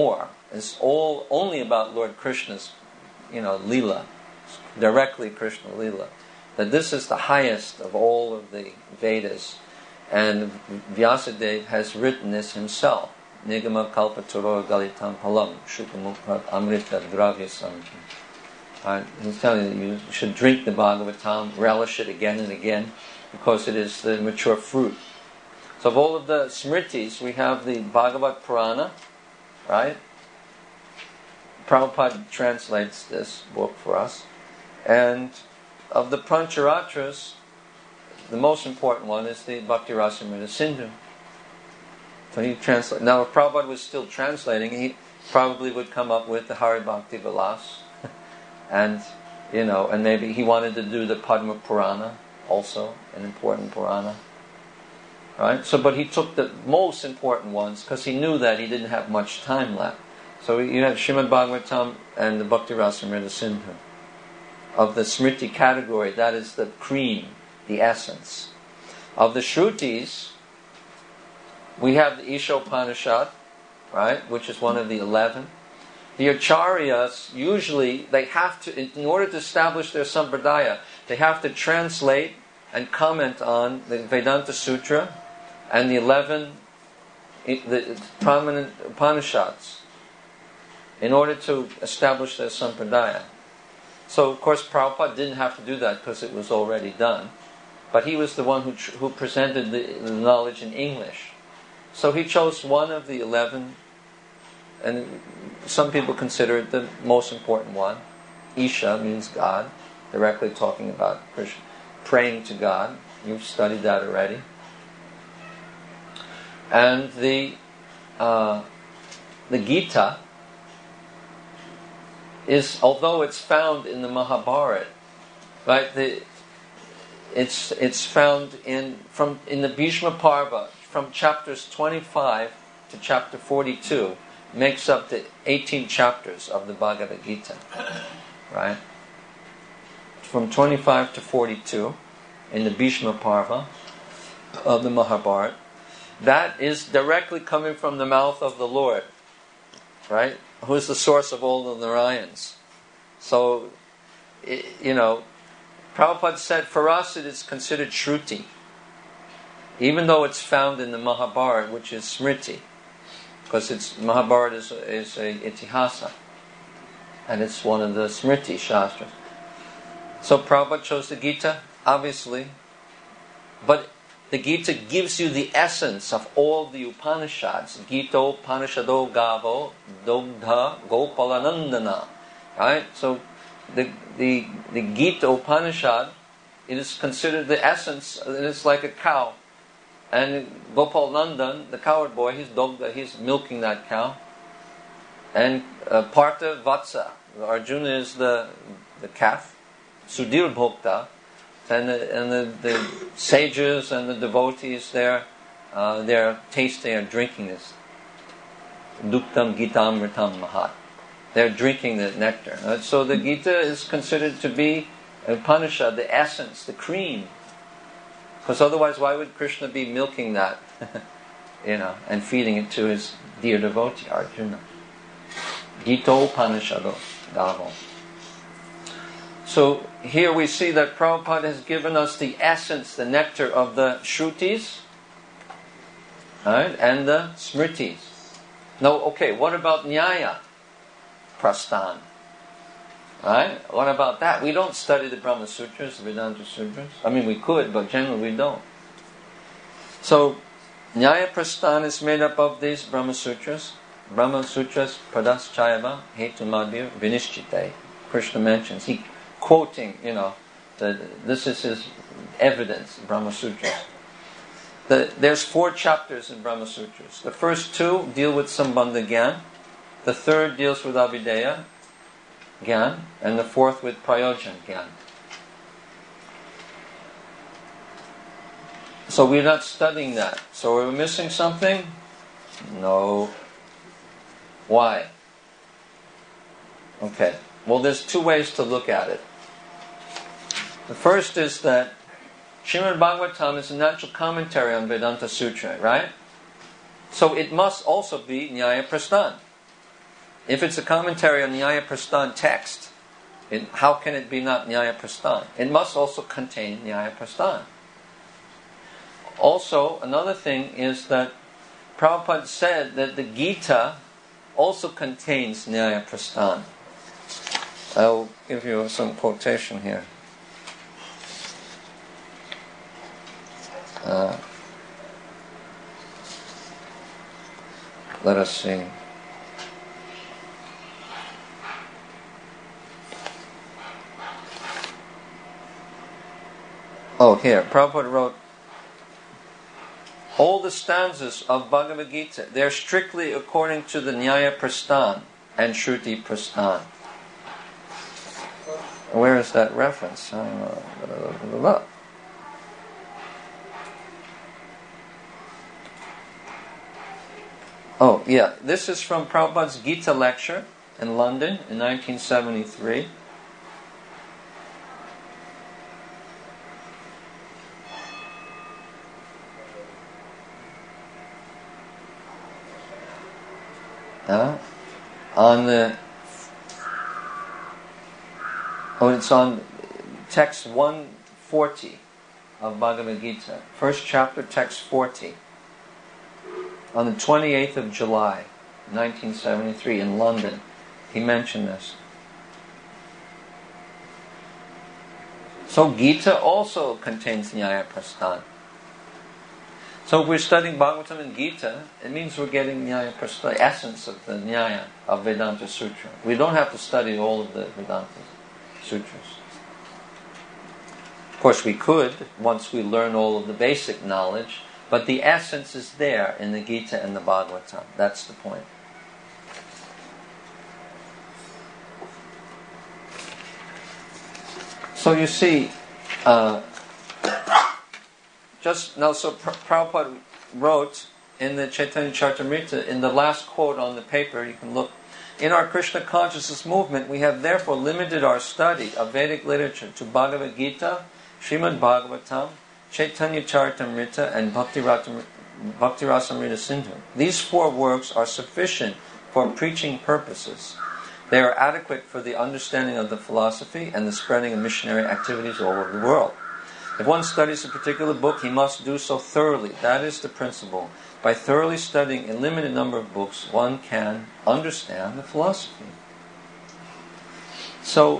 is all only about Lord Krishna's, Leela, directly Krishna Leela. That this is the highest of all of the Vedas, and Vyasadeva has written this himself. Nigama kalpaturo galitam palam shupamukhat amrita dravya samti. He's telling you that you should drink the Bhagavatam, relish it again and again, because it is the mature fruit. So of all of the Smritis, we have the Bhagavad Purana, right? Prabhupada translates this book for us. And of the Pancharatras, the most important one is the Bhakti Rasamrita Sindhu. So he translates. Now, if Prabhupada was still translating, he probably would come up with the Hari Bhakti Vilas, and and maybe he wanted to do the Padma Purana, also an important Purana, right? So, but he took the most important ones because he knew that he didn't have much time left. So you have Srimad Bhagavatam and the Bhakti Rasamrita Sindhu. Of the Smriti category, that is the cream, the essence. Of the Shrutis, we have the Ishopanishad, right, which is one of the 11. The Acharyas, usually, they have to, in order to establish their sampradaya, they have to translate and comment on the Vedanta Sutra and the 11 the prominent Upanishads in order to establish their sampradaya. So, of course, Prabhupada didn't have to do that because it was already done. But he was the one who presented the knowledge in English. So he chose one of the 11, and some people consider it the most important one. Isha means God, directly talking about Krishna, praying to God. You've studied that already. And the Gita is, although it's found in the Mahabharata, right? It's found in the Bhishma Parva, from chapters 25 to chapter 42, makes up the 18 chapters of the Bhagavad Gita, right? From 25 to 42 in the Bhishma Parva of the Mahabharata, that is directly coming from the mouth of the Lord, right? Who is the source of all the Narayans. So, Prabhupada said, for us it is considered Shruti, even though it's found in the Mahabharata, which is Smriti, because Mahabharata is a Itihasa, and it's one of the Smriti Shastras. So Prabhupada chose the Gita, obviously, but the Gita gives you the essence of all the Upanishads. Gita Upanishado Gavo Dogdha Gopalanandana. Right? So the Gita Upanishad, it is considered the essence, it's like a cow. And Gopal Nandan, the cowherd boy, he's milking that cow. And Partha Vatsa, Arjuna is the calf. Sudhir Bhokta, and the sages and the devotees they're tasting and drinking this Duktam Gitamritam Mahat. They're drinking the nectar. So the Gita is considered to be Upanishad, the essence, the cream. Because otherwise, why would Krishna be milking that, and feeding it to his dear devotee Arjuna? Gita Upanishado Gavo. So here we see that Prabhupada has given us the essence, the nectar of the Shrutis, right, and the Smritis. No, okay, what about Nyaya Prasthana? Right? What about that? We don't study the Brahma Sutras, the Vedanta Sutras. I mean, we could, but generally we don't. So, Nyaya Prasthana is made up of these Brahma Sutras. Brahma Sutras, Padaschayava, Hetu Madhya, Vinishchite. Krishna mentions, he quoting, this is his evidence, Brahma Sutras. There's 4 chapters in Brahma Sutras. The first 2 deal with Sambandha Gyan. The third deals with Abhideya Gyan. And the fourth with Prayojan Gyan. So we're not studying that. So we're missing something? No. Why? Okay. Well, there's 2 ways to look at it. The first is that Srimad Bhagavatam is a natural commentary on Vedanta Sutra, right? So it must also be Nyaya Prasthana. If it's a commentary on Nyaya Prasthana text, how can it be not Nyaya Prasthana? It must also contain Nyaya Prasthana. Also, another thing is that Prabhupada said that the Gita also contains Nyaya Prasthana. I'll give you some quotation here. Let us see. Oh, here. Prabhupada wrote, all the stanzas of Bhagavad Gita, they're strictly according to the Nyaya Prasthana and Shruti Prasthana. Where is that reference? Oh, yeah. This is from Prabhupada's Gita lecture in London in 1973. It's on text 140 of Bhagavad Gita, first chapter, text 40. On the 28th of July, 1973, in London, he mentioned this. So Gita also contains Nyaya Prasthana. So if we're studying Bhagavatam and Gita, it means we're getting Nyaya Prasthana, the essence of the Nyaya of Vedanta Sutra. We don't have to study all of the Vedanta Sutras. Of course we could, once we learn all of the basic knowledge, but the essence is there in the Gita and the Bhagavatam. That's the point. So you see, just now, so Prabhupada wrote in the Chaitanya Charitamrita, in the last quote on the paper, you can look, in our Krishna consciousness movement, we have therefore limited our study of Vedic literature to Bhagavad Gita, Srimad Bhagavatam, Chaitanya Charitamrita, and Bhakti Rasamrita Sindhu. These four works are sufficient for preaching purposes. They are adequate for the understanding of the philosophy and the spreading of missionary activities all over the world. If one studies a particular book, he must do so thoroughly. That is the principle. By thoroughly studying a limited number of books, one can understand the philosophy. So,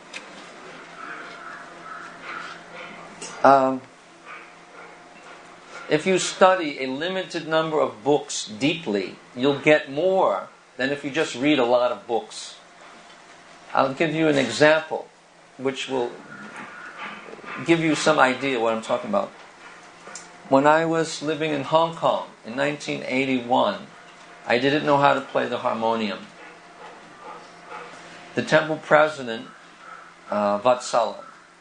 if you study a limited number of books deeply, you'll get more than if you just read a lot of books. I'll give you an example which will give you some idea what I'm talking about. When I was living in Hong Kong in 1981, I didn't know how to play the harmonium. The temple president, Vatsal,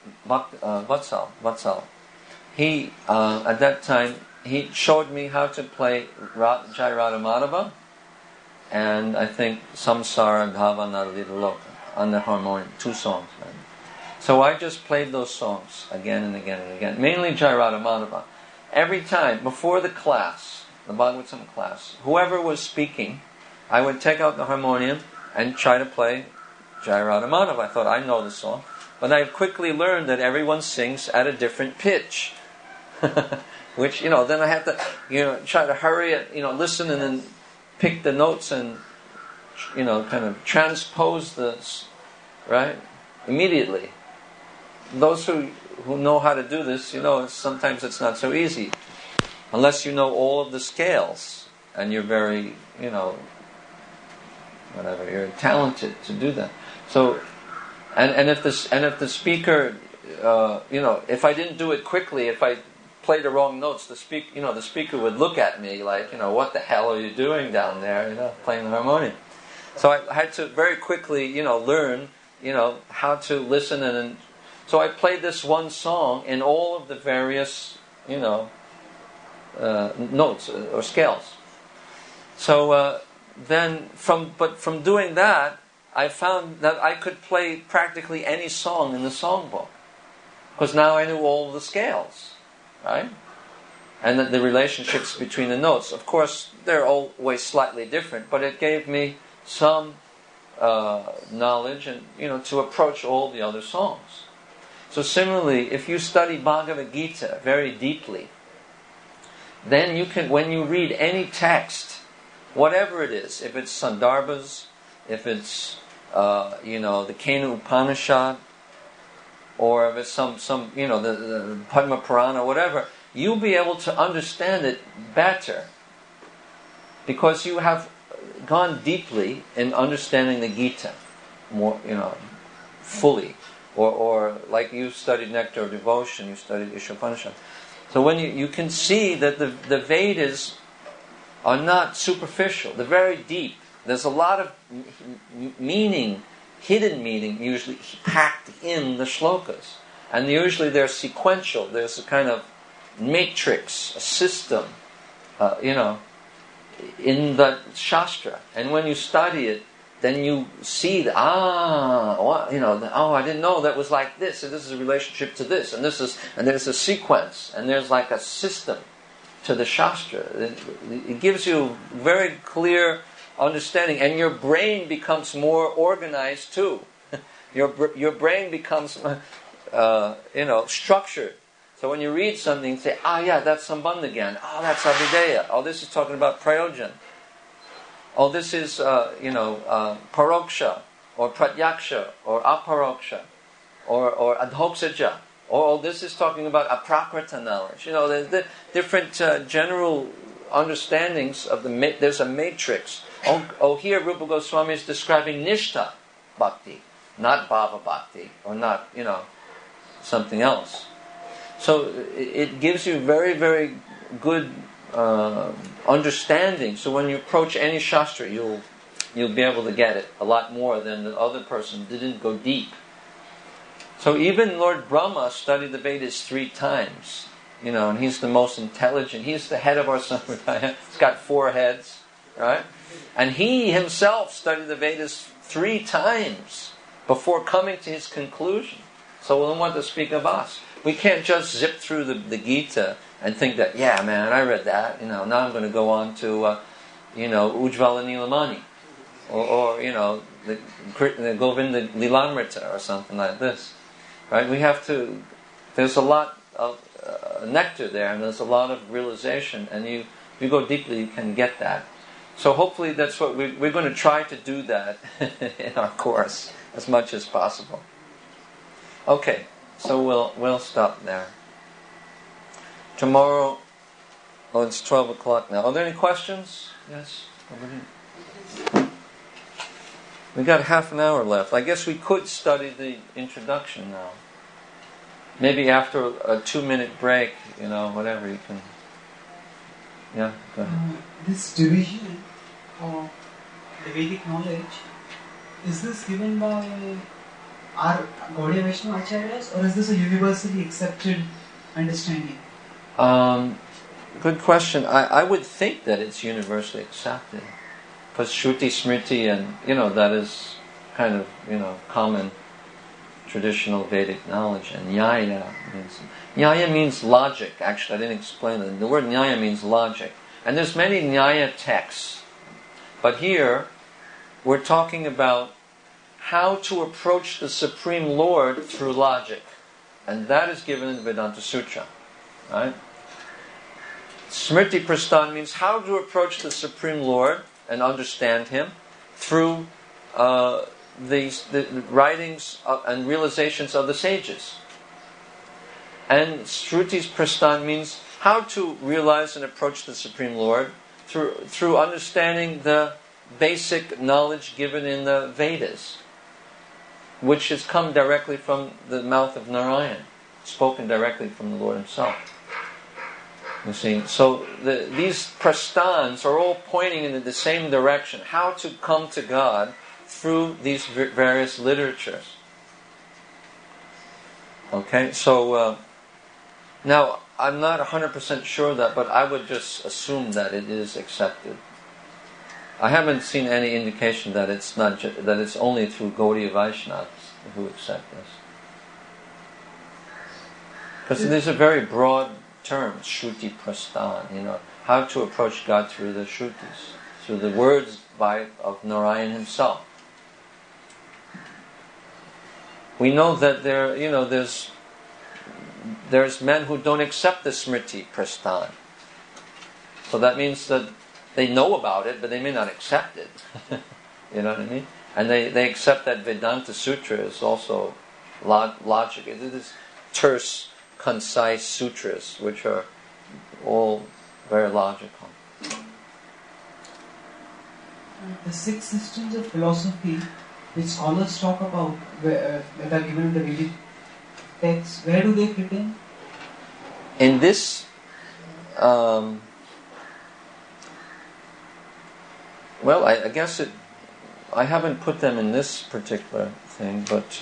he, at that time, he showed me how to play Jai Radha Madhava and I think Samsara Bhavana Lila Loka on the harmonium, 2 songs. Right? So I just played those songs again and again and again, mainly Jai Radha Madhava. Every time, before the class, the Bhagavatam class, whoever was speaking, I would take out the harmonium and try to play Jai Radha Madhava. I thought, I know the song. But I quickly learned that everyone sings at a different pitch. Which, then I have to, try to hurry it, listen and then pick the notes and, kind of transpose this, right? Immediately. Those who know how to do this, sometimes it's not so easy. Unless you know all of the scales and you're very, you're talented to do that. So, and if the speaker, if I didn't do it quickly, if I played the wrong notes, the speaker would look at me like, what the hell are you doing down there, playing the harmonium. So I had to very quickly, learn, how to listen and so I played this one song in all of the various, notes or scales. So from doing that, I found that I could play practically any song in the songbook, because now I knew all of the scales, right? And the relationships between the notes. Of course, they're always slightly different, but it gave me some knowledge and to approach all the other songs. So similarly, if you study Bhagavad Gita very deeply, then you can, when you read any text, whatever it is, if it's Sandarbhas, if it's the Kena Upanishad, or if it's some the Padma Purana, whatever, you'll be able to understand it better because you have gone deeply in understanding the Gita more, fully. Or like you studied Nectar of Devotion, you studied Ishopanishad. So when you can see that the Vedas are not superficial, they're very deep. There's a lot of meaning, hidden meaning, usually packed in the shlokas. And usually they're sequential. There's a kind of matrix, a system, in the Shastra. And when you study it, then you see that, I didn't know that was like this, and this is a relationship to this, and there's a sequence, and there's like a system to the Shastra. It gives you very clear understanding, and your brain becomes more organized too. Your brain becomes, structured. So when you read something, you say, that's Sambandha Gyan. That's Abhideya. This is talking about Prayojan. This is, Paroksha, or Pratyaksha, or Aparoksha, or Adhoksaja. Or this is talking about Aprakrita knowledge. There's the different general understandings of there's a matrix. Here Rupa Goswami is describing Nishtha Bhakti, not Bhava Bhakti, or not, something else. So it gives you very, very good understanding. So when you approach any Shastra, you'll be able to get it a lot more than the other person didn't go deep. So even Lord Brahma studied the Vedas 3 times, and he's the most intelligent. He's the head of our Sampradaya. He's got 4 heads, right? And he himself studied the Vedas 3 times before coming to his conclusion. So we'll want to speak of us. We can't just zip through the Gita and think that, I read that. Now I'm going to go on to, Ujjvala Nilamani, or the Govinda Lilamrita, or something like this. Right? We have to. There's a lot of nectar there, and there's a lot of realization, and if you go deeply, you can get that. So hopefully, that's what we're going to try to do that in our course as much as possible. Okay, so we'll stop there. Tomorrow, it's 12 o'clock now. Are there any questions? Yes? We got half an hour left. I guess we could study the introduction now. Maybe after a 2-minute break, whatever you can. Yeah, go ahead. This division of the Vedic knowledge, is this given by our Gaudiya Vaishnava Acharyas, or is this a universally accepted understanding? Good question. I would think that it's universally accepted. Because Shruti, Smriti, and, that is kind of, common traditional Vedic knowledge. And Nyaya means logic. Actually, I didn't explain it. The word Nyaya means logic. And there's many Nyaya texts. But here, we're talking about how to approach the Supreme Lord through logic. And that is given in the Vedanta Sutra. Right? Smriti Prasthana means how to approach the Supreme Lord and understand Him through the writings and realizations of the sages. And Shruti's Prasthana means how to realize and approach the Supreme Lord through understanding the basic knowledge given in the Vedas, which has come directly from the mouth of Narayan, spoken directly from the Lord Himself. You see, so these prasthans are all pointing in the same direction, how to come to God through these various literatures. Okay, so now I'm not 100% sure of that, but I would just assume that it is accepted. I haven't seen any indication that it's not that it's only through Gaudiya Vaishnavas who accept this. Because there's a very broad term, Shruti Prasthana, how to approach God through the Shrutis, through the words of Narayan himself. we know that there's men who don't accept the Smriti Prasthan. So that means that they know about it, but they may not accept it. You know what I mean? And they accept that Vedanta Sutra is also logic. It is terse, concise sutras, which are all very logical. The 6 systems of philosophy which scholars talk about that are given in the Vedic texts, where do they fit in? In this, well, I guess I haven't put them in this particular thing, but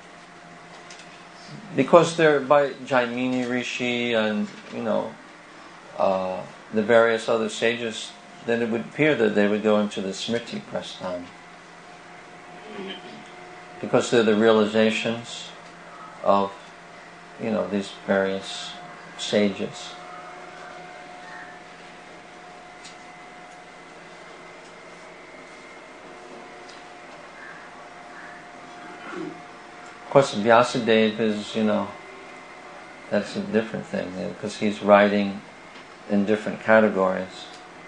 because they're by Jaimini Rishi and the various other sages, then it would appear that they would go into the Smriti Prasthan, because they're the realizations of these various sages. Of course, Vyasadeva is, that's a different thing, because he's writing in different categories.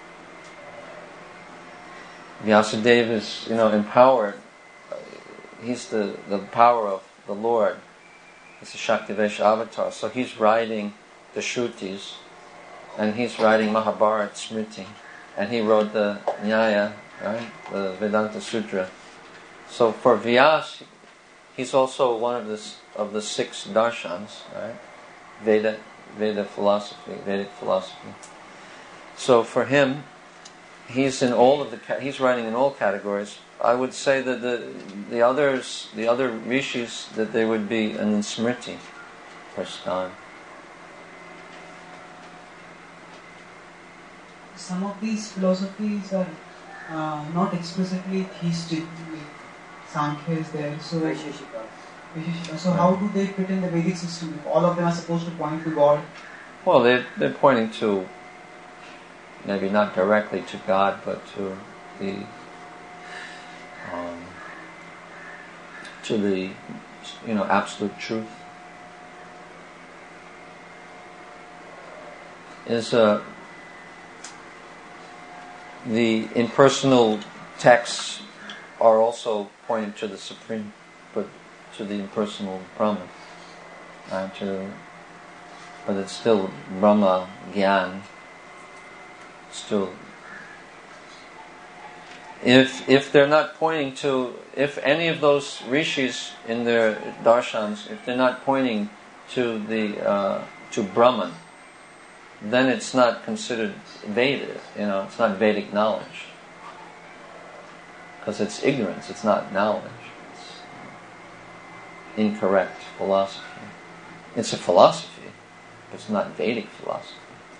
Vyasadeva is, empowered. He's the power of the Lord. He's a Shaktivesh avatar. So he's writing the Shrutis, and he's writing Mahabharata Smriti, and he wrote the Nyaya, right? The Vedanta Sutra. So for Vyas, he's also one of the 6 darshans, right? Veda philosophy, Vedic philosophy. So for him, he's writing in all categories. I would say that the other rishis, that they would be in the Smriti Prasthan. Some of these philosophies are not explicitly theistic. Sankhya is there, so how do they fit in the Vedic system? If all of them are supposed to point to God. Well, they're pointing to, maybe not directly to God, but to the absolute truth. Is the impersonal texts are also pointing to the Supreme, but to the impersonal Brahman, but it's still Brahma Gyan. Still, if they're not pointing to, if any of those rishis in their darshans, if they're not pointing to to Brahman, then it's not considered Veda. It's not Vedic knowledge, because it's ignorance. It's not knowledge. It's incorrect philosophy. It's a philosophy, but it's not Vedic philosophy.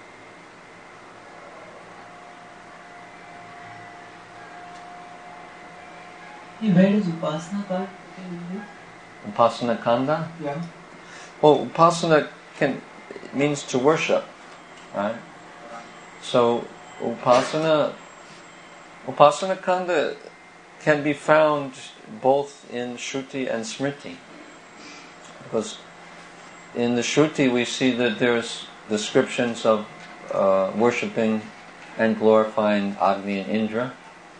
Where does Upasana Kanda fit in? Upasana Kanda? Yeah. Well, Upasana means to worship, right? So Upasana Kanda can be found both in Shruti and Smriti, because in the Shruti we see that there's descriptions of worshipping and glorifying Agni and Indra.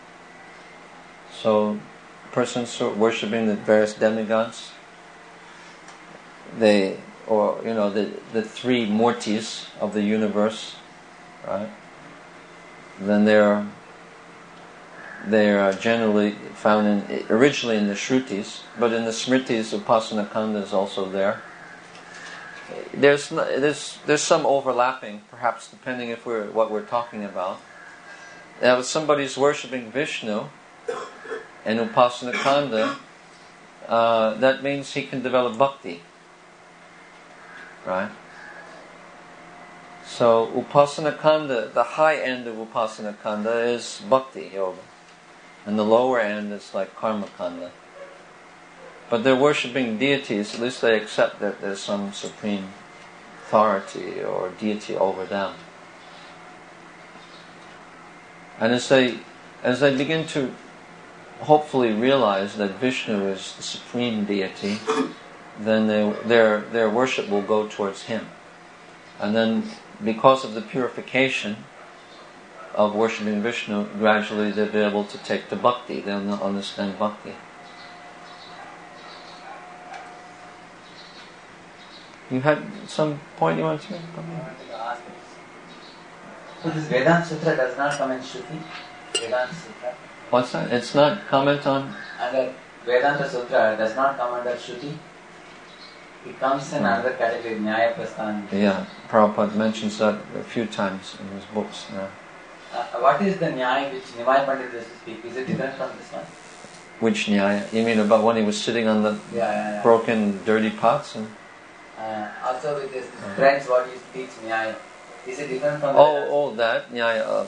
So persons who are worshipping the various demigods, the 3 Murtis of the universe, right? Then they are generally found originally in the Shrutis, but in the Smritis, Upasana Kanda is also there. There's some overlapping, perhaps depending what we're talking about. Now, if somebody's worshipping Vishnu and Upasana Kanda, that means he can develop bhakti, right? So Upasana Kanda, the high end of Upasana Kanda is bhakti yoga, and the lower end is like karma kanda. But they're worshipping deities. At least they accept that there's some supreme authority or deity over them. And as they begin to hopefully realize that Vishnu is the supreme deity, then their worship will go towards him. And then because of the purification of worshipping Vishnu, gradually they'll be able to take to bhakti, they'll understand bhakti. You had some point you wanted to make? So this Vedanta Sutra does not come in Shruti? Vedanta Sutra? What's that? It's not comment on? Under Vedanta Sutra does not come under Shruti? It comes in another category, Nyaya Prasthana. Yeah, Prabhupada mentions that a few times in his books. Yeah. What is the Nyaya which Nimai Pandit used to speak? Is it different from this one? Which Nyaya? You mean about when he was sitting on the broken, dirty pots? And also with his friends, what he speaks Nyaya. Is it different from that Nyaya.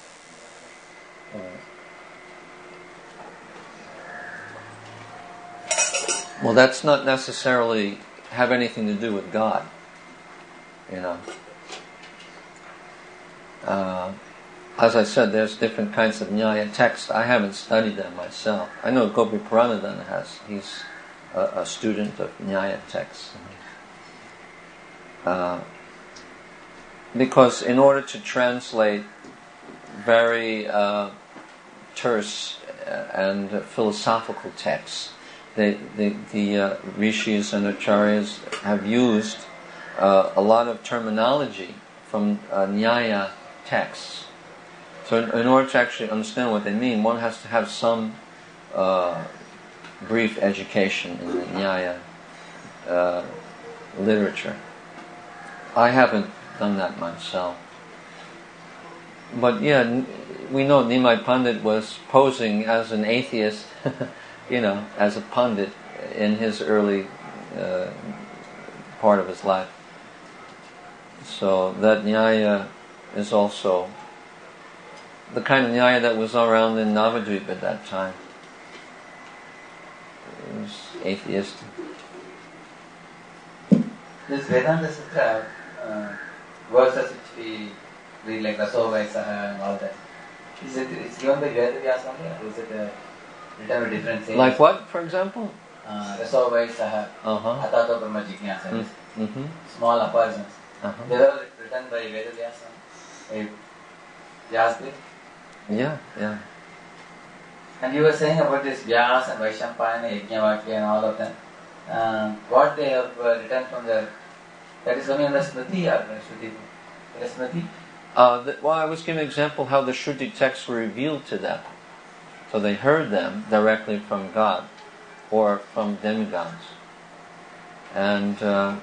Well, that's not necessarily have anything to do with God, you know. As I said, there's different kinds of Nyaya texts. I haven't studied them myself. I know Gopi Pranadhan has. He's a student of Nyaya texts. Because in order to translate very terse and philosophical texts, the rishis and acharyas have used a lot of terminology from Nyaya texts. So in order to actually understand what they mean, one has to have some brief education in the Nyaya literature. I haven't done that myself. But yeah, we know Nimai Pandit was posing as an atheist, you know, as a Pandit in his early part of his life. So that Nyaya is also the kind of Nyaya that was around in Navadvip at that time. It was atheistic. This Vedanta Sutra verses which we read like Raso Vaisaha and all that. It's given by Veda Vyasa only, or is it written with different sayings? Like what, for example? Raso Vaisaha, Atato Brahma Jignasa. Small aphorisms. They were written by Veda Vyasa. Vyasdev. Yeah. And you were saying about this Vyas and Vaishampayana, Yajnavalkya and all of them. What they have written from the... That is coming under Smriti or Shruti? Smriti? Well, I was giving an example how the Shruti texts were revealed to them. So they heard them directly from God or from demigods. And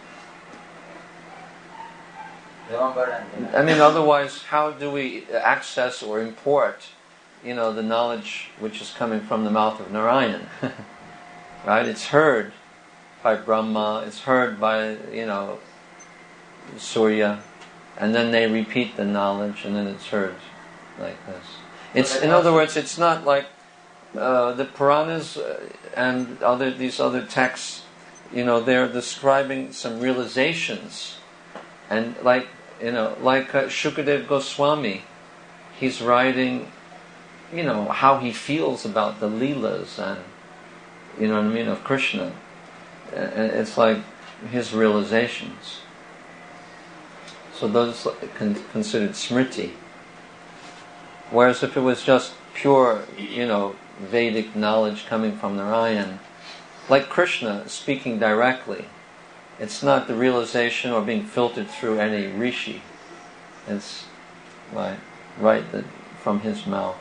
I mean, otherwise, how do we access or import, you know, the knowledge which is coming from the mouth of Narayan? Right? It's heard by Brahma, it's heard by, you know, Surya, and then they repeat the knowledge, and then it's heard like this. It's, in other words, it's not like the Puranas and these other texts. You know, they're describing some realizations, and like Shukadev Goswami, he's writing, you know, how he feels about the Leelas and, you know what I mean, of Krishna. And it's like his realizations. So those are considered smriti. Whereas if it was just pure, you know, Vedic knowledge coming from Narayan, like Krishna speaking directly, it's not the realization or being filtered through any rishi. It's right from his mouth.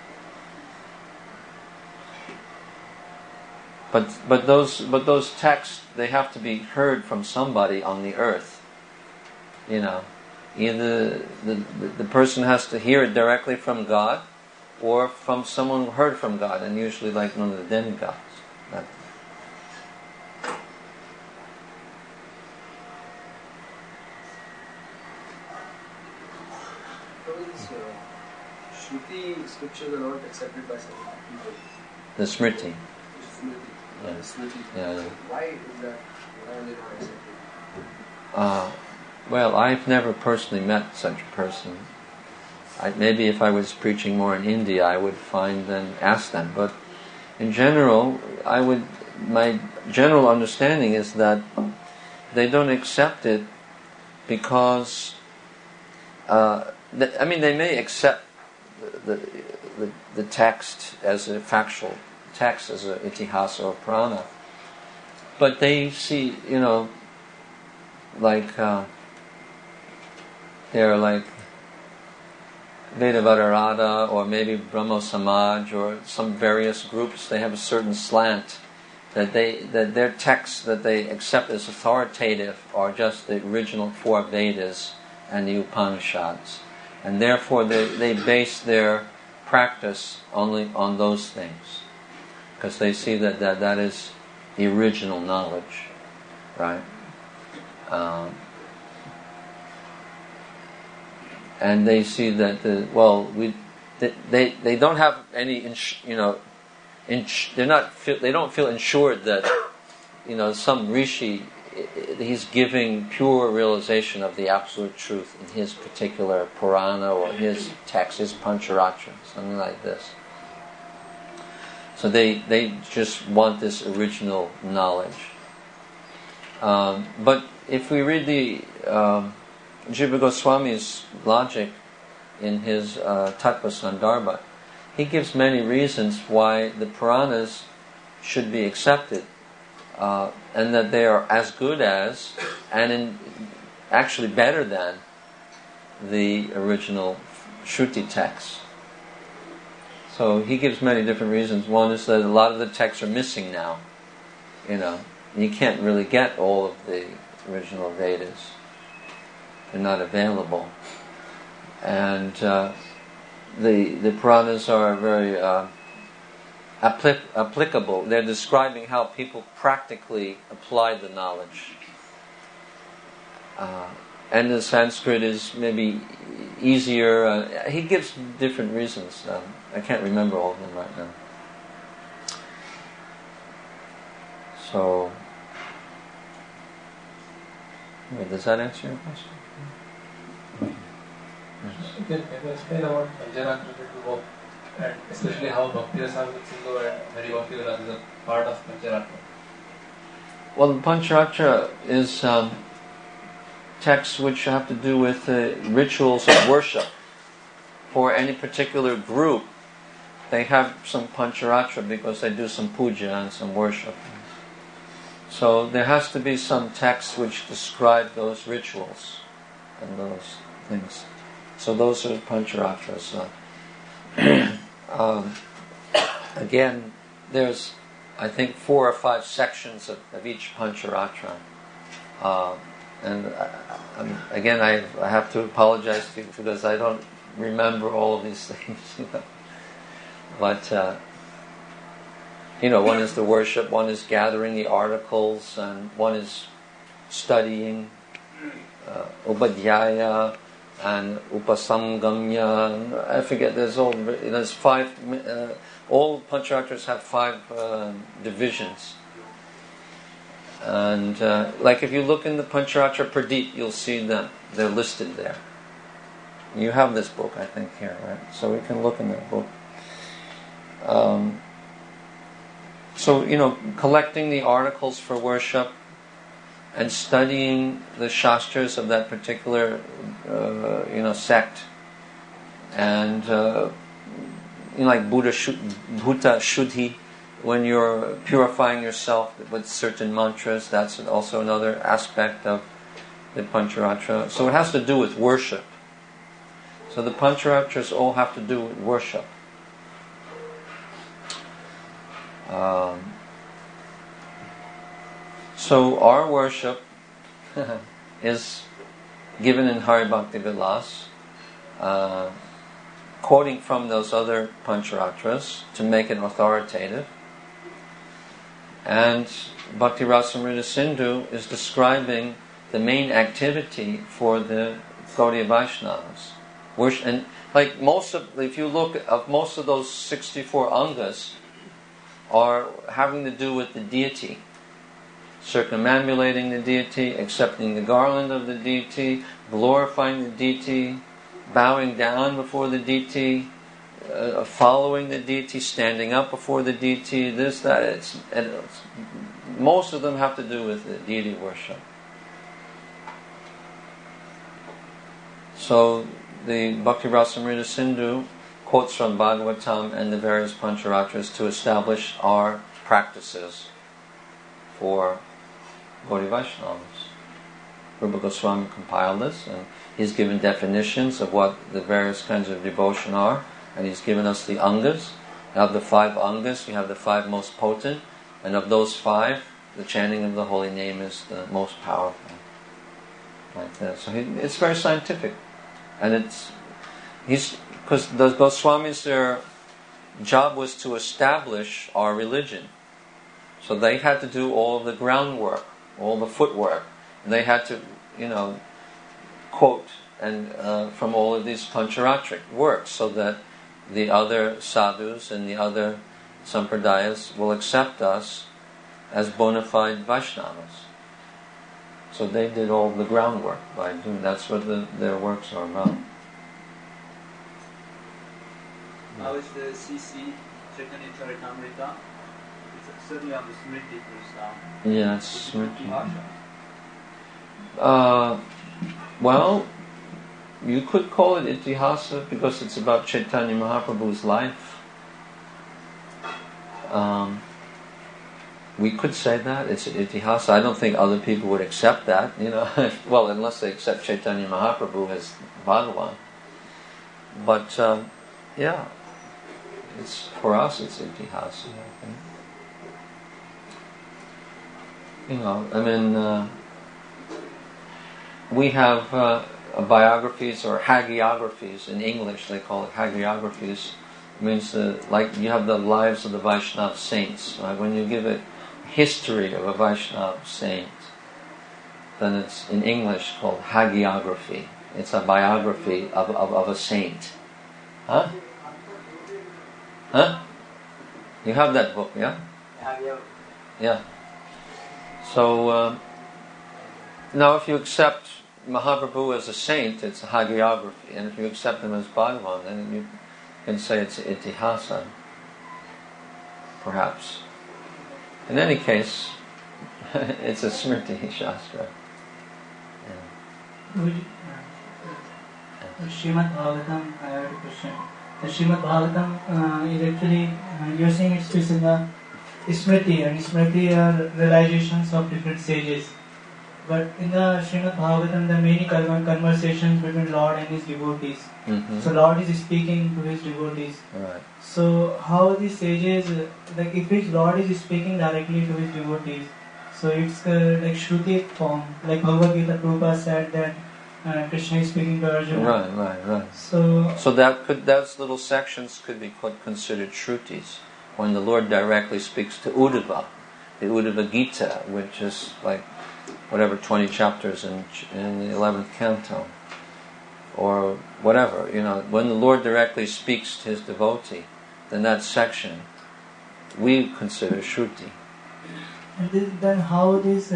But those texts, they have to be heard from somebody on the earth. You know, either the person has to hear it directly from God, or from someone who heard from God, and usually like one of the demigods. Shruti scriptures are not accepted by some people. The Smriti. Yeah. Smriti. Yeah. Why is that? Why are they not accepted? Well, I've never personally met such a person. Maybe if I was preaching more in India, I would find and ask them. But in general, my general understanding is that they don't accept it because, they may accept the text as a factual text, as an itihasa or purana, but they see, they're like Vedavadarada or maybe Brahmo Samaj or some various groups, they have a certain slant that their texts that they accept as authoritative are just the original 4 Vedas and the Upanishads. And therefore they base their practice only on those things. Because they see that is the original knowledge. Right? And they see that they don't have any they don't feel ensured that some rishi, he's giving pure realization of the absolute truth in his particular Purana or his text, his Pancharatra, something like this. So they just want this original knowledge. But if we read the Jiva Goswami's logic in his Tattva Sandarbha, he gives many reasons why the Puranas should be accepted, and that they are as good as, and actually better than, the original Shruti texts. So he gives many different reasons. One is that a lot of the texts are missing now. You can't really get all of the original Vedas. They're not available. And the Puranas are very applicable. They're describing how people practically apply the knowledge. And the Sanskrit is maybe easier. He gives different reasons. I can't remember all of them right now. So, does that answer your question? Can you explain about Pancharatra book, and especially how Bhakti Rasamrita Sindhu and Hari Bhakti Vilas is a part of Pancharatra? Well, the Pancharatra is texts which have to do with rituals of worship. For any particular group, they have some Pancharatra because they do some puja and some worship. So there has to be some texts which describe those rituals and those things. So those are Pancharatras. Again, there's, I think, 4 or 5 sections of each Pancharatra. And again, I have to apologize to you because I don't remember all of these things. But one is the worship, one is gathering the articles, and one is studying Upadhyaya and Upasamgamya. I forget. There's 5. All Pancharatras have 5 divisions. And like if you look in the Pancharatra Pradip, you'll see them. They're listed there. You have this book, I think, here, right? So we can look in that book. So, collecting the articles for worship and studying the Shastras of that particular, sect. And, like Bhuta Shuddhi, when you're purifying yourself with certain mantras, that's also another aspect of the Pancharatra. So it has to do with worship. So the Pancharatras all have to do with worship. So our worship is given in Hari Bhakti Vilas, quoting from those other Pancharatras to make it authoritative. And Bhakti Rasamrita Sindhu is describing the main activity for the Gaudiya Vaishnavas. And like if you look at most of those 64 angas are having to do with the deity. Circumambulating the deity, accepting the garland of the deity, glorifying the deity, bowing down before the deity, following the deity, standing up before the deity, this, that. Most of them have to do with the deity worship. So the Bhakti Rasamrita Sindhu quotes from Bhagavatam and the various Pancharatras to establish our practices for Gaudiya Vaishnavas. Rupa Goswami compiled this, and he's given definitions of what the various kinds of devotion are, and he's given us the angas. You have the 5 angas, you have the 5 most potent, and of those 5, the chanting of the holy name is the most powerful. Like that. So it's very scientific. And because the Goswamis, their job was to establish our religion. So they had to do all of the groundwork, all the footwork. They had to, quote and from all of these Pancharatric works, so that the other sadhus and the other sampradayas will accept us as bona fide Vaishnavas. So they did all the groundwork by doing. That's what their works are about. How is the CC Chaitanya Charitamrita? It's certainly on the Smriti Krishna. Yeah, it's Smriti. Well, you could call it Itihasa because it's about Chaitanya Mahaprabhu's life. We could say that it's Itihasa. I don't think other people would accept that, well, unless they accept Chaitanya Mahaprabhu as Bhagavan. But yeah, it's for us. It's Itihasa, I think. We have biographies or hagiographies in English. They call it hagiographies. It means like you have the lives of the Vaishnava saints. Right? When you give a history of a Vaishnava saint, then it's in English called hagiography. It's a biography of a saint. Huh? You have that book, yeah? Yeah. So now, if you accept Mahaprabhu as a saint, it's a hagiography, and if you accept him as Bhagavan, then you can say it's Itihasa, perhaps. In any case, it's a Smriti Shastra. Srimad Bhagavatam, I have a question. The Srimad Bhagavatam is actually, you're saying it's in the Smriti, and Smriti are realizations of different sages. But in the Srimad Bhagavatam, there are many conversations between Lord and his devotees. Mm-hmm. So Lord is speaking to his devotees. Right. So how these sages, like if his Lord is speaking directly to his devotees, so it's like Shruti form, like Bhagavad Gita Prabhupada said that Krishna is speaking to Arjuna. Right. So those little sections could be considered Shrutis, when the Lord directly speaks to Uddhava, the Uddhava Gita, which is like 20 chapters in the 11th canto, or whatever, when the Lord directly speaks to his devotee, then that section we consider Shruti. And then how this,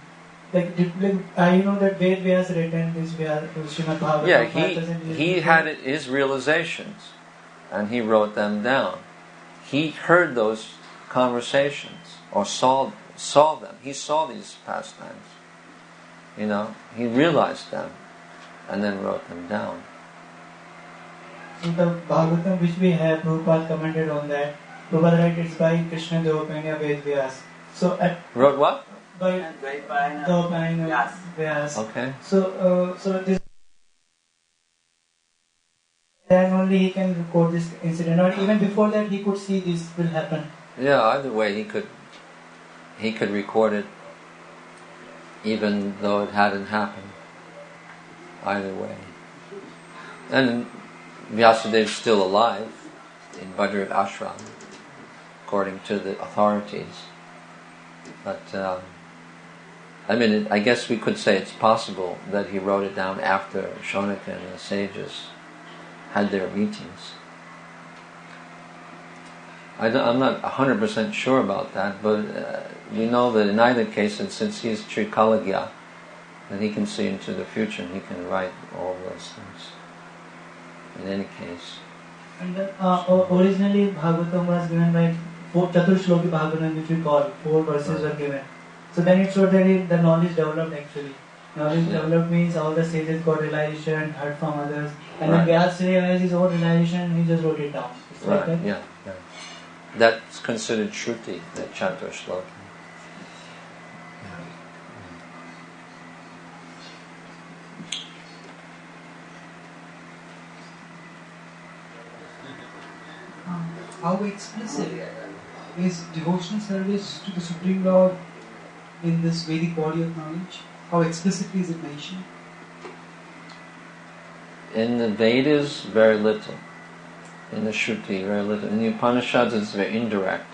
I know that Ved Vyas written this Srimad Bhagavatam. Yeah, he had his realizations, and he wrote them down. He heard those conversations, or saw them. He saw these pastimes. He realized them, and then wrote them down. So the Bhagavatam which we have, Prabhupada commented on that. Prabhupada writes it's by Krishna Devapanya Ved Vyas. So wrote what? By Devapanya Vyas. Okay. So this, then only he can record this incident, or even before that he could see this will happen. Yeah, either way he could record it, even though it hadn't happened. Either way. And Vyasadeva is still alive in Badri Ashram, according to the authorities. But, I guess we could say it's possible that he wrote it down after Shonaka and the sages had their meetings. I'm not 100% sure about that, but we know that in either case, and since he's Trikalagya, that he can see into the future and he can write all those things. In any case. And then, originally Bhagavatam was given by Chaturshloki Bhagavatam, which we call 4 verses were given. So then it showed that the knowledge developed actually. Knowledge developed means all the sages got realization, heard from others, and then Vyas realized his own realization, he just wrote it down. It's like that? Yeah. That's considered Shruti, that Chaturshloki. How explicit is devotional service to the Supreme Lord in this Vedic body of knowledge? How explicitly is it mentioned? In the Vedas, very little. In the Shruti, very little. In the Upanishads, it's very indirect.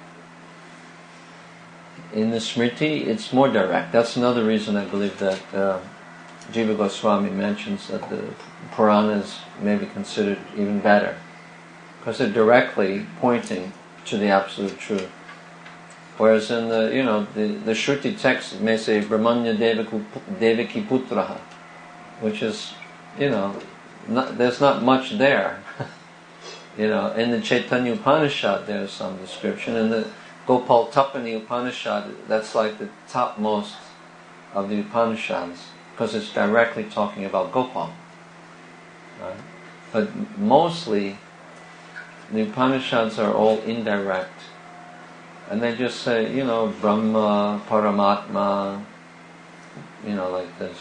In the Smriti, it's more direct. That's another reason I believe that Jiva Goswami mentions that the Puranas may be considered even better, because they're directly pointing to the absolute truth. Whereas in the Shruti text, it may say Brahmanya Devaki Putraha, which is, there's not much there. In the Chaitanya Upanishad, there's some description. In the Gopal Tapani Upanishad, that's like the topmost of the Upanishads, because it's directly talking about Gopal. Right? But mostly, the Upanishads are all indirect. And they just say, Brahma, Paramatma, like this.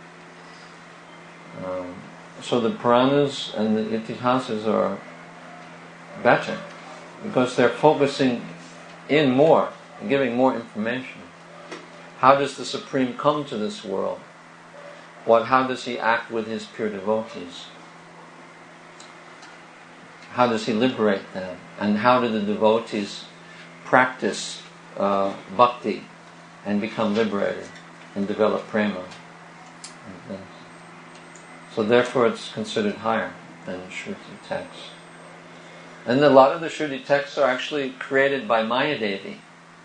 So the Puranas and the Itihasas are better, because they're focusing in more, and giving more information. How does the Supreme come to this world? How does he act with his pure devotees? How does he liberate them? And how do the devotees practice bhakti and become liberated and develop prema? So therefore it's considered higher than Shruti texts. And a lot of the Shruti texts are actually created by Maya Devi.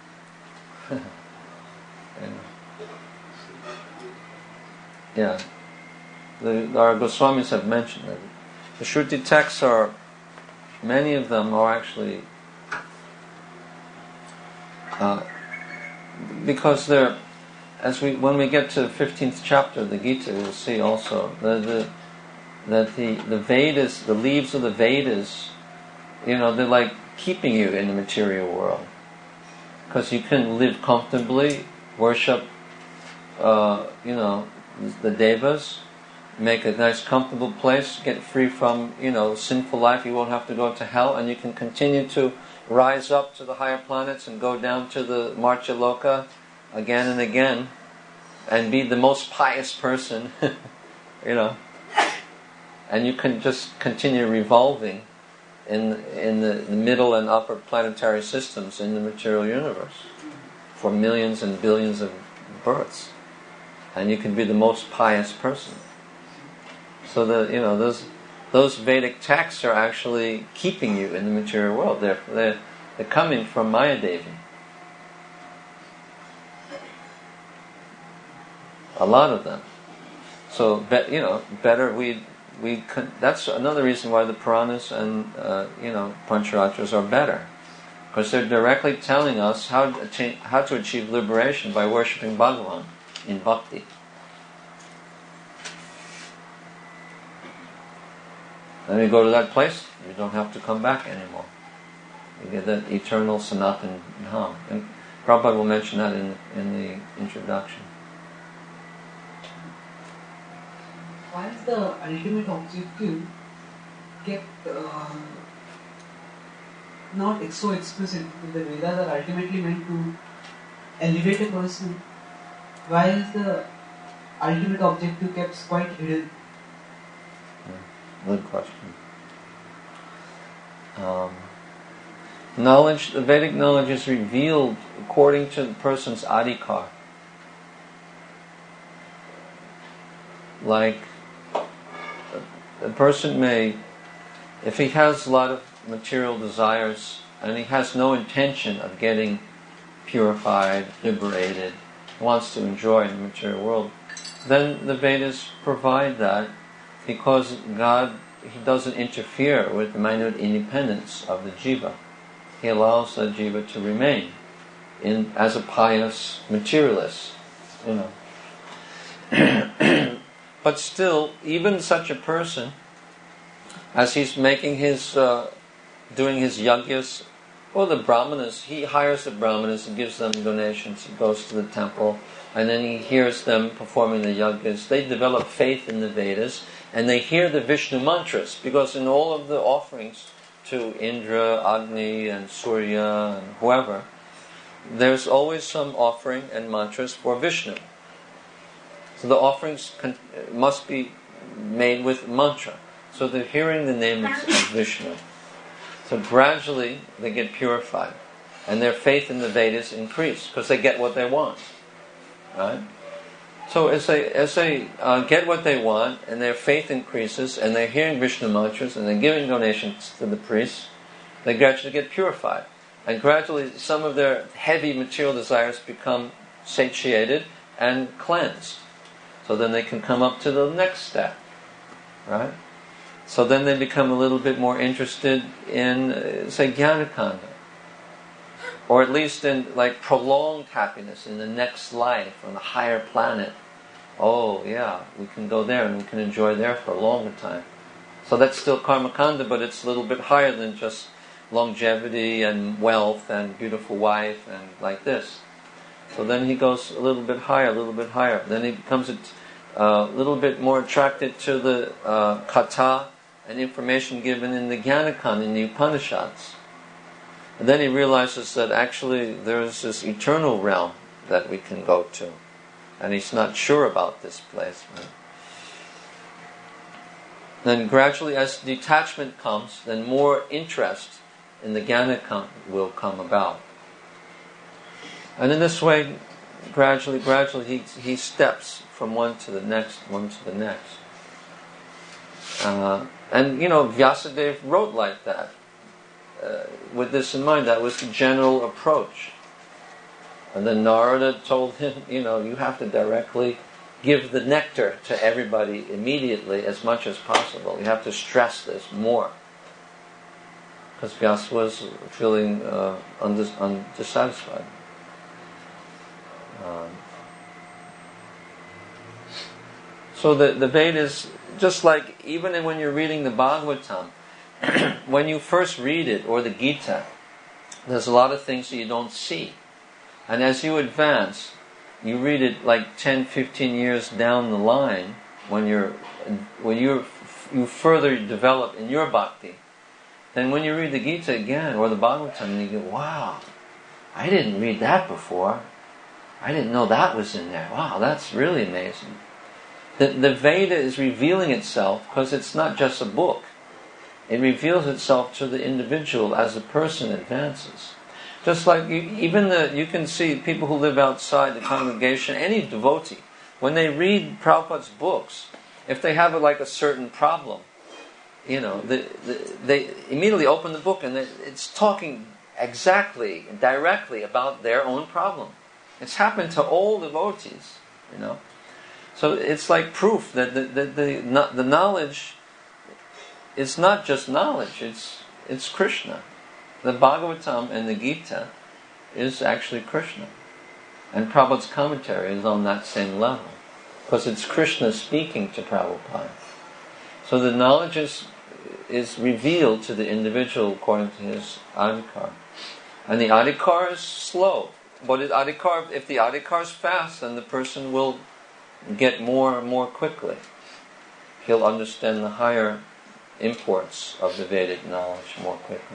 Yeah. Our Goswamis have mentioned that. The Shruti texts many of them are actually, because they're, when we get to the 15th chapter of the Gita, we'll see also that the Vedas, the leaves of the Vedas, they're like keeping you in the material world, because you can live comfortably, worship, the devas, make a nice comfortable place, get free from, sinful life. You won't have to go to hell, and you can continue to rise up to the higher planets and go down to the Marcha Loka again and again, and be the most pious person, and you can just continue revolving in the middle and upper planetary systems in the material universe for millions and billions of births, and you can be the most pious person. So those Vedic texts are actually keeping you in the material world. They're coming from Maya Devi. A lot of them. So better that's another reason why the Puranas and Pancharatras are better, because they're directly telling us how to achieve liberation by worshipping Bhagavan in bhakti. Then you go to that place, you don't have to come back anymore. You get that eternal Sanatan Dham. And Prabhupada will mention that in the introduction. Why is the ultimate objective kept not so explicit? The Vedas are ultimately meant to elevate a person. Why is the ultimate objective kept quite hidden? Good question. Knowledge, the Vedic knowledge is revealed according to the person's adhikar. Like, a person may, if he has a lot of material desires and he has no intention of getting purified, liberated, wants to enjoy in the material world, then the Vedas provide that, because God he doesn't interfere with the minute independence of the jiva. He allows the jiva to remain as a pious materialist, But still, even such a person, as he's making his, doing his yagyas, or the brahmanas, he hires the brahmanas and gives them donations. He goes to the temple, and then he hears them performing the yagyas. They develop faith in the Vedas, and they hear the Vishnu mantras, because in all of the offerings to Indra, Agni, and Surya, and whoever, there's always some offering and mantras for Vishnu. So the offerings must be made with mantra. So they're hearing the name of Vishnu. So gradually they get purified, and their faith in the Vedas increase because they get what they want, right? So as they get what they want, and their faith increases, and they're hearing Vishnu mantras, and they're giving donations to the priests, they gradually get purified, and gradually some of their heavy material desires become satiated and cleansed. So then they can come up to the next step, right? So then they become a little bit more interested in, say, Jnanakanda. Or at least in like prolonged happiness in the next life on a higher planet. Oh yeah, we can go there and we can enjoy there for a longer time. So that's still karmakanda, but it's a little bit higher than just longevity and wealth and beautiful wife and like this. So then he goes a little bit higher, a little bit higher. Then he becomes a little bit more attracted to the katha and information given in the Jnanakanda, in the Upanishads. And then he realizes that actually there's this eternal realm that we can go to. And he's not sure about this place. Right? Then gradually as detachment comes, then more interest in the Jnana will come about. And in this way, gradually, he steps from one to the next. And Vyasadeva wrote like that. With this in mind, that was the general approach. And then Narada told him, you have to directly give the nectar to everybody immediately as much as possible. You have to stress this more. Because Vyasa was feeling undissatisfied. So the Vedas, just like even when you're reading the Bhagavatam, when you first read it, or the Gita, there's a lot of things that you don't see. And as you advance, you read it like 10, 15 years down the line, when you further develop in your bhakti, then when you read the Gita again, or the Bhagavatam, you go, wow, I didn't read that before. I didn't know that was in there. Wow, that's really amazing. The Veda is revealing itself because it's not just a book. It reveals itself to the individual as the person advances. Just like you can see people who live outside the congregation, any devotee, when they read Prabhupada's books, if they have a certain problem, they immediately open the book and it's talking exactly, directly about their own problem. It's happened to all devotees, So it's like proof that the knowledge is not just knowledge, it's Krishna. The Bhagavatam and the Gita is actually Krishna. And Prabhupada's commentary is on that same level. Because it's Krishna speaking to Prabhupada. So the knowledge is revealed to the individual according to his adhikar. And the adhikar is slow. But if the adhikar is fast, then the person will get more and more quickly. He'll understand the higher imports of the Vedic knowledge more quickly.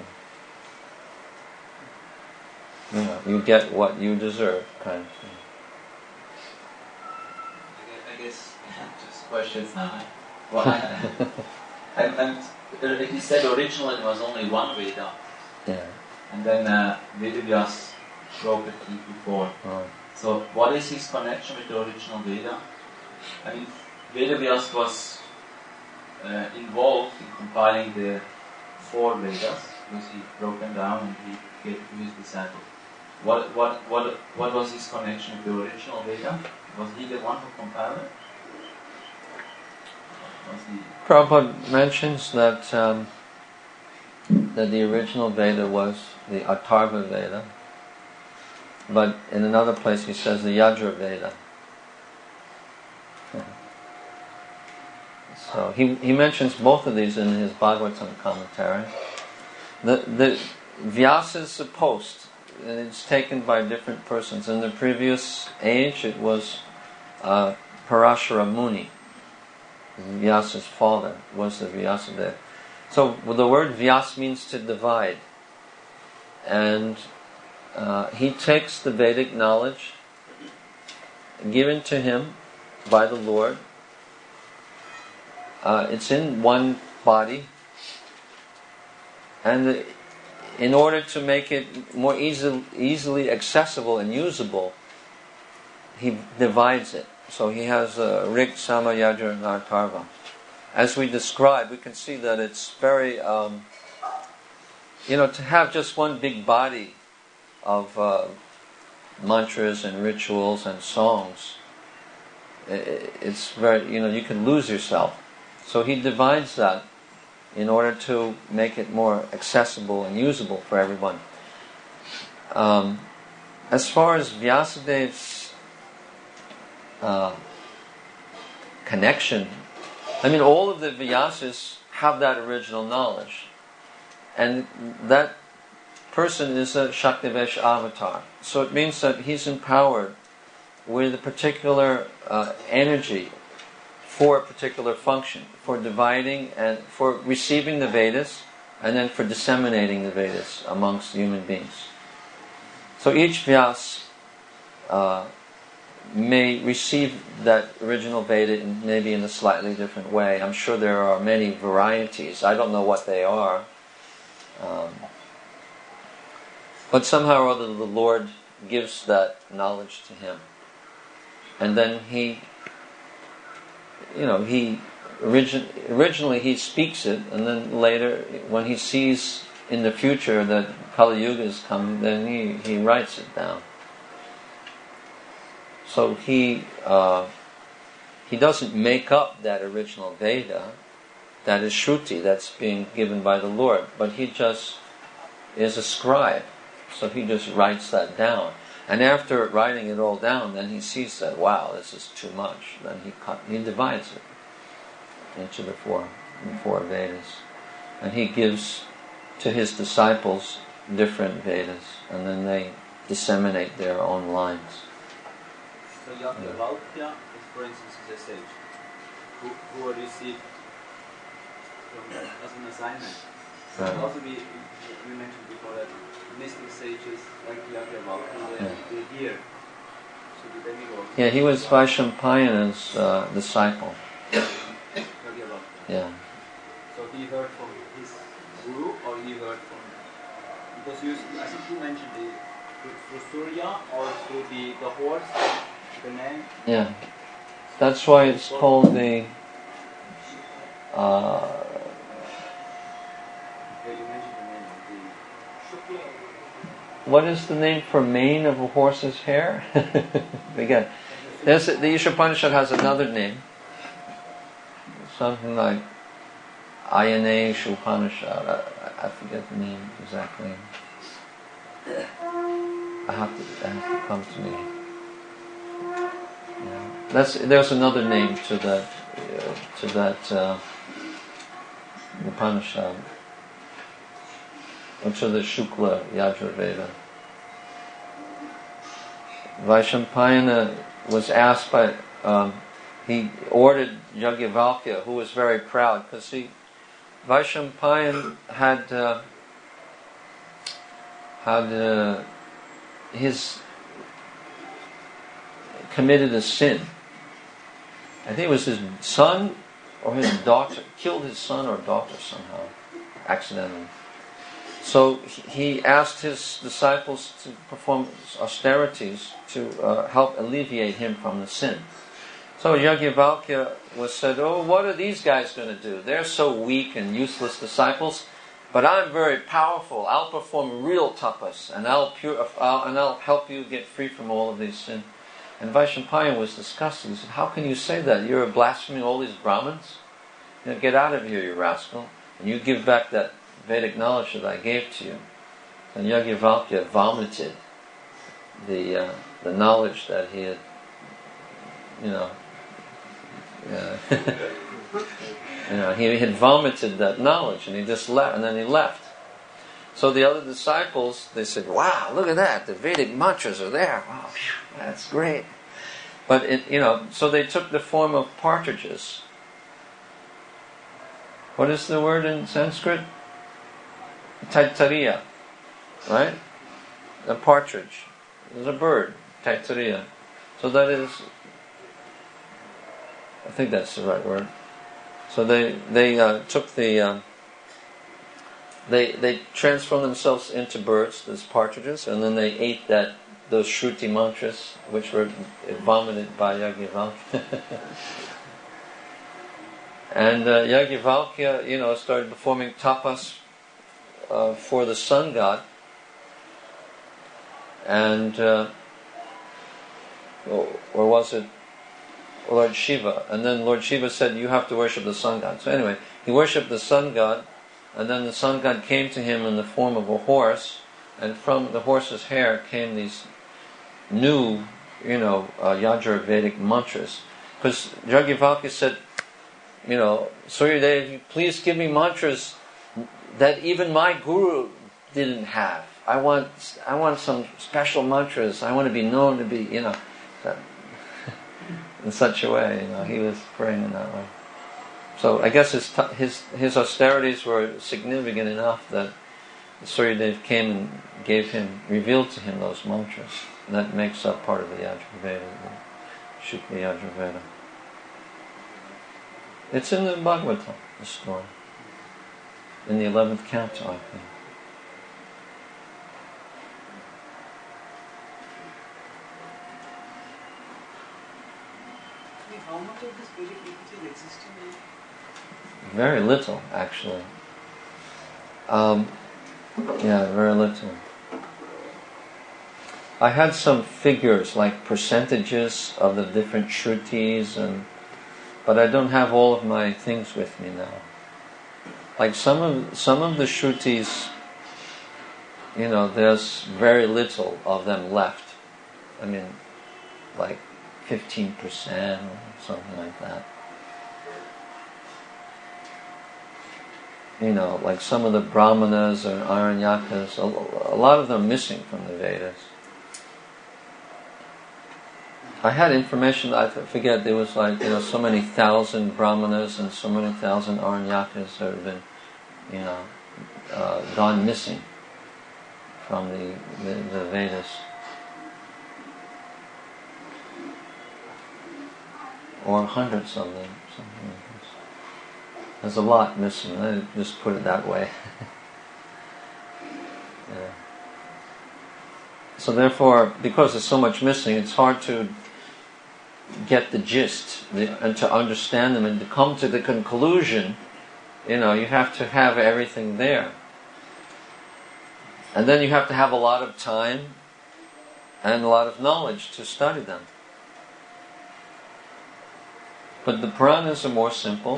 You get what you deserve, kind of thing. I guess just questions now. If you said originally it was only one Veda, yeah, and then Vedavyas wrote it before. Right. So what is his connection with the original Veda? I mean, Vedavyas was involved in compiling the 4 Vedas, because he broke them down and he gave it to his disciples. What was his connection with the original Veda? Was he the one who compiled it? Prabhupada mentions that that the original Veda was the Atharva Veda, but in another place he says the Yajur Veda. So he mentions both of these in his Bhagavatam commentary. The Vyasa's a post, and it's taken by different persons. In the previous age, it was Parashara Muni, Vyasa's father, was the Vyasadeva. So the word Vyas means to divide, and he takes the Vedic knowledge given to him by the Lord. It's in one body, and in order to make it more easily accessible and usable, he divides it. So he has Rig, Sama, Yajur, and Atharva. As we describe, we can see that it's very, to have just one big body of mantras and rituals and songs, it's very, you can lose yourself. So he divides that in order to make it more accessible and usable for everyone. As far as Vyasadev's connection, all of the Vyasas have that original knowledge, and that person is a Shaktivesh avatar. So it means that he's empowered with a particular energy for a particular function, for dividing and for receiving the Vedas, and then for disseminating the Vedas amongst human beings. So each Vyas may receive that original Veda maybe in a slightly different way. I'm sure there are many varieties. I don't know what they are. But somehow or other the Lord gives that knowledge to him. And then he originally he speaks it, and then later, when he sees in the future that Kali Yuga is coming, then he writes it down. So he doesn't make up that original Veda, that is Shruti, that's being given by the Lord, but he just is a scribe, so he just writes that down. And after writing it all down, then he sees that, wow, this is too much. Then he divides it into the four Vedas. And he gives to his disciples different Vedas, and then they disseminate their own lines. So Yajnavalkya is, for instance, is a sage who are received as an assignment. So Right. also we mentioned before that mystic sages like Yajnavalkya, they hear. So the demigods. Yeah, he was Vaishampayana's disciple. Yajnavalkya. Yeah. So he heard from his guru, or he heard from, because I think you mentioned through Surya or through the horse, the name. Yeah. That's why it's called the You mentioned the name of the what is the name for mane of a horse's hair? Again, the Ishopanishad has another name. Something like Ayanesh Upanishad. I forget the name exactly. I have to come to me. Yeah. There's another name to that Upanishad, or to the Shukla Yajurveda. Vaishampayana was asked by, he ordered Yajnavalkya, who was very proud, because Vaishampayana had committed a sin. I think it was his son or his daughter, killed his son or daughter somehow, accidentally. So he asked his disciples to perform austerities to help alleviate him from the sin. So Yajnavalkya was said, oh, what are these guys going to do? They're so weak and useless disciples, but I'm very powerful. I'll perform real tapas, and I'll help you get free from all of these sins. And Vaishampayana was disgusted. He said, how can you say that? You're blaspheming all these Brahmins? Get out of here, you rascal. And you give back that Vedic knowledge that I gave to you. And Yajnavalkya vomited the knowledge that he had, he had vomited that knowledge, and he just left, and then he left. So the other disciples, they said, "Wow, look at that! The Vedic mantras are there. Wow, that's great." But so they took the form of partridges. What is the word in Sanskrit? Taittiriya, right? A partridge. There's a bird, Taittiriya. So that is, I think that's the right word. So they took the, they transformed themselves into birds, as partridges, and then they ate those Shruti mantras, which were vomited by Yajnavalkya. And Yajnavalkya, started performing tapas for the sun god, and or was it Lord Shiva? And then Lord Shiva said, "You have to worship the sun god." So anyway, he worshipped the sun god, and then the sun god came to him in the form of a horse, and from the horse's hair came these new, Yajurvedic mantras. Because Yajnavalkya said, Suryadev, please give me mantras that even my guru didn't have. I want some special mantras. I want to be known to be, in such a way. He was praying in that way. So I guess his austerities were significant enough that Suryadev came and revealed to him those mantras. And that makes up part of the Yajurveda, the Shukla Yajurveda. It's in the Bhagavatam, the story. In the 11th canto, I think. How much of this Vedic literature exists in? Very little, actually. Very little. I had some figures, like percentages of the different Shrutis, but I don't have all of my things with me now. Like some of the Shrutis, there's very little of them left. I mean, like 15% or something like that. Like some of the Brahmanas or Aranyakas, a lot of them missing from the Vedas. I had information, I forget, there was like, so many thousand Brahmanas and so many thousand Aranyakas that have been, gone missing from the Vedas. Or hundreds of them, something like this. There's a lot missing, I just put it that way. Yeah. So therefore, because there's so much missing, it's hard to get the gist and to understand them and to come to the conclusion. You have to have everything there. And then you have to have a lot of time and a lot of knowledge to study them. But the Puranas are more simple,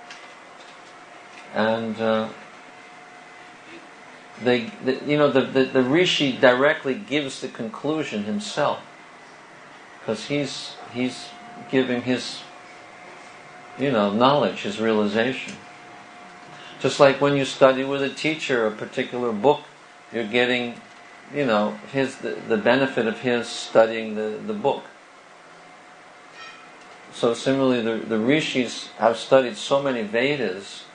and the Rishi directly gives the conclusion himself, because he's giving his knowledge, his realization. Just like when you study with a teacher a particular book, you're getting the benefit of his studying the book. So similarly, the Rishis have studied so many Vedas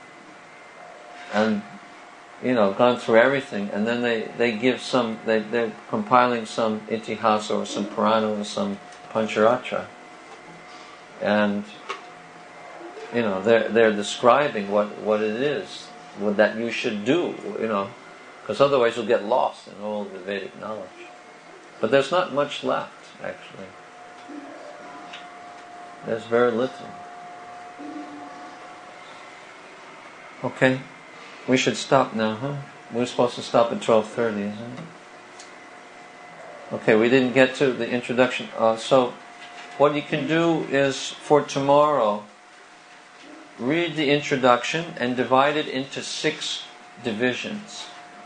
and gone through everything, and then they give they're compiling some Itihasa or some Purana or some Pancharatra, and they're describing what it is, what that you should do, because otherwise you'll get lost in all the Vedic knowledge. But there's not much left, actually. There's very little. Okay, we should stop now, huh? We're supposed to stop at 12:30, isn't it? Okay, we didn't get to the introduction. So, what you can do is, for tomorrow, read the introduction and divide it into 6 divisions.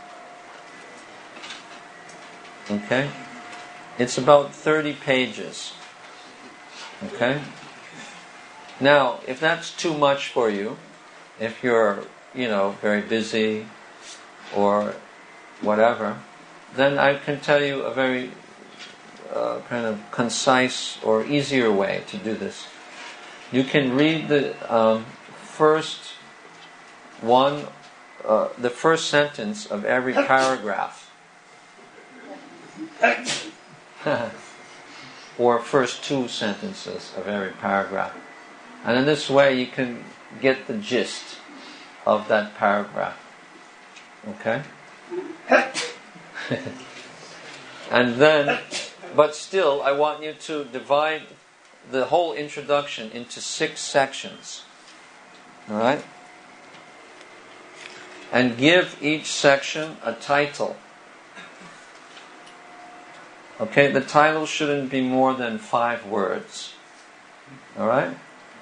Okay? It's about 30 pages. Okay? Now, if that's too much for you, if you're, very busy or whatever, then I can tell you a very kind of concise or easier way to do this. You can read the first sentence of every paragraph. Or first 2 sentences of every paragraph. And in this way you can get the gist of that paragraph. Okay? And then, but still, I want you to divide the whole introduction into 6 sections. Alright? And give each section a title. Okay, the title shouldn't be more than 5 words. Alright?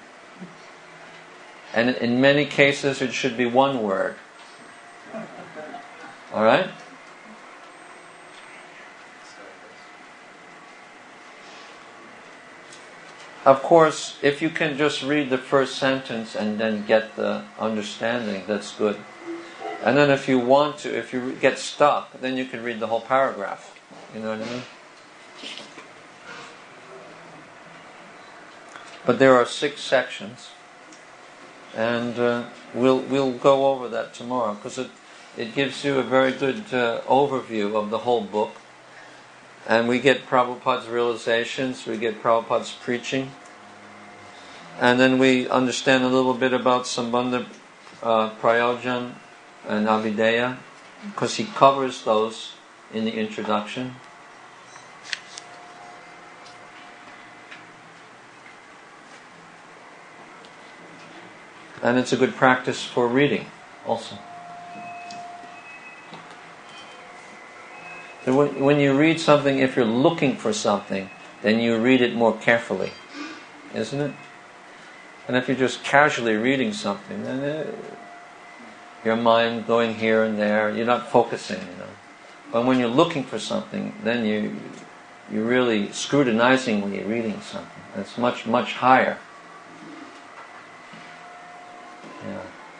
And in many cases it should be 1 word. Alright? Of course, if you can just read the first sentence and then get the understanding, that's good. And then if you want to, if you get stuck, then you can read the whole paragraph. You know what I mean? But there are 6 sections, and we'll go over that tomorrow, because it gives you a very good overview of the whole book. And we get Prabhupada's realizations, we get Prabhupada's preaching, and then we understand a little bit about Sambandha Prayojan and Abhideya, because he covers those in the introduction. And it's a good practice for reading also. So when you read something, if you're looking for something, then you read it more carefully, isn't it? And if you're just casually reading something, then your mind going here and there, you're not focusing, But when you're looking for something, then you're really scrutinizingly reading something. It's much, much higher. Yeah.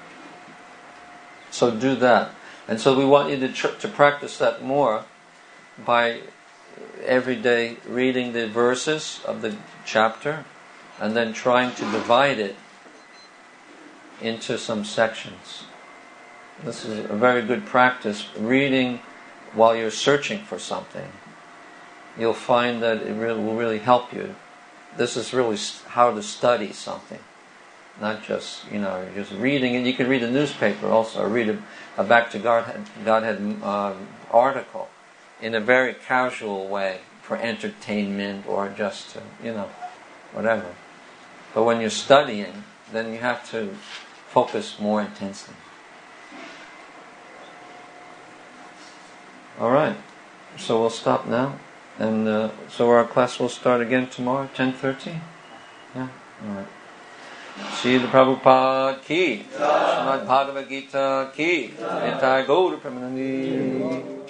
So do that. And so we want you to practice that more by every day reading the verses of the chapter and then trying to divide it into some sections. This is a very good practice, reading while you're searching for something. You'll find that it will really help you. This is really how to study something. Not just, just reading it. You can read a newspaper also, or read a Back to Godhead article in a very casual way for entertainment or just to, whatever. But when you're studying, then you have to focus more intensely. Alright, so we'll stop now. And so our class will start again tomorrow, 10:30? Yeah? Alright. Srila Prabhupada ki, Srimad Bhagavad Gita ki, Nitai Gaura Premanandi.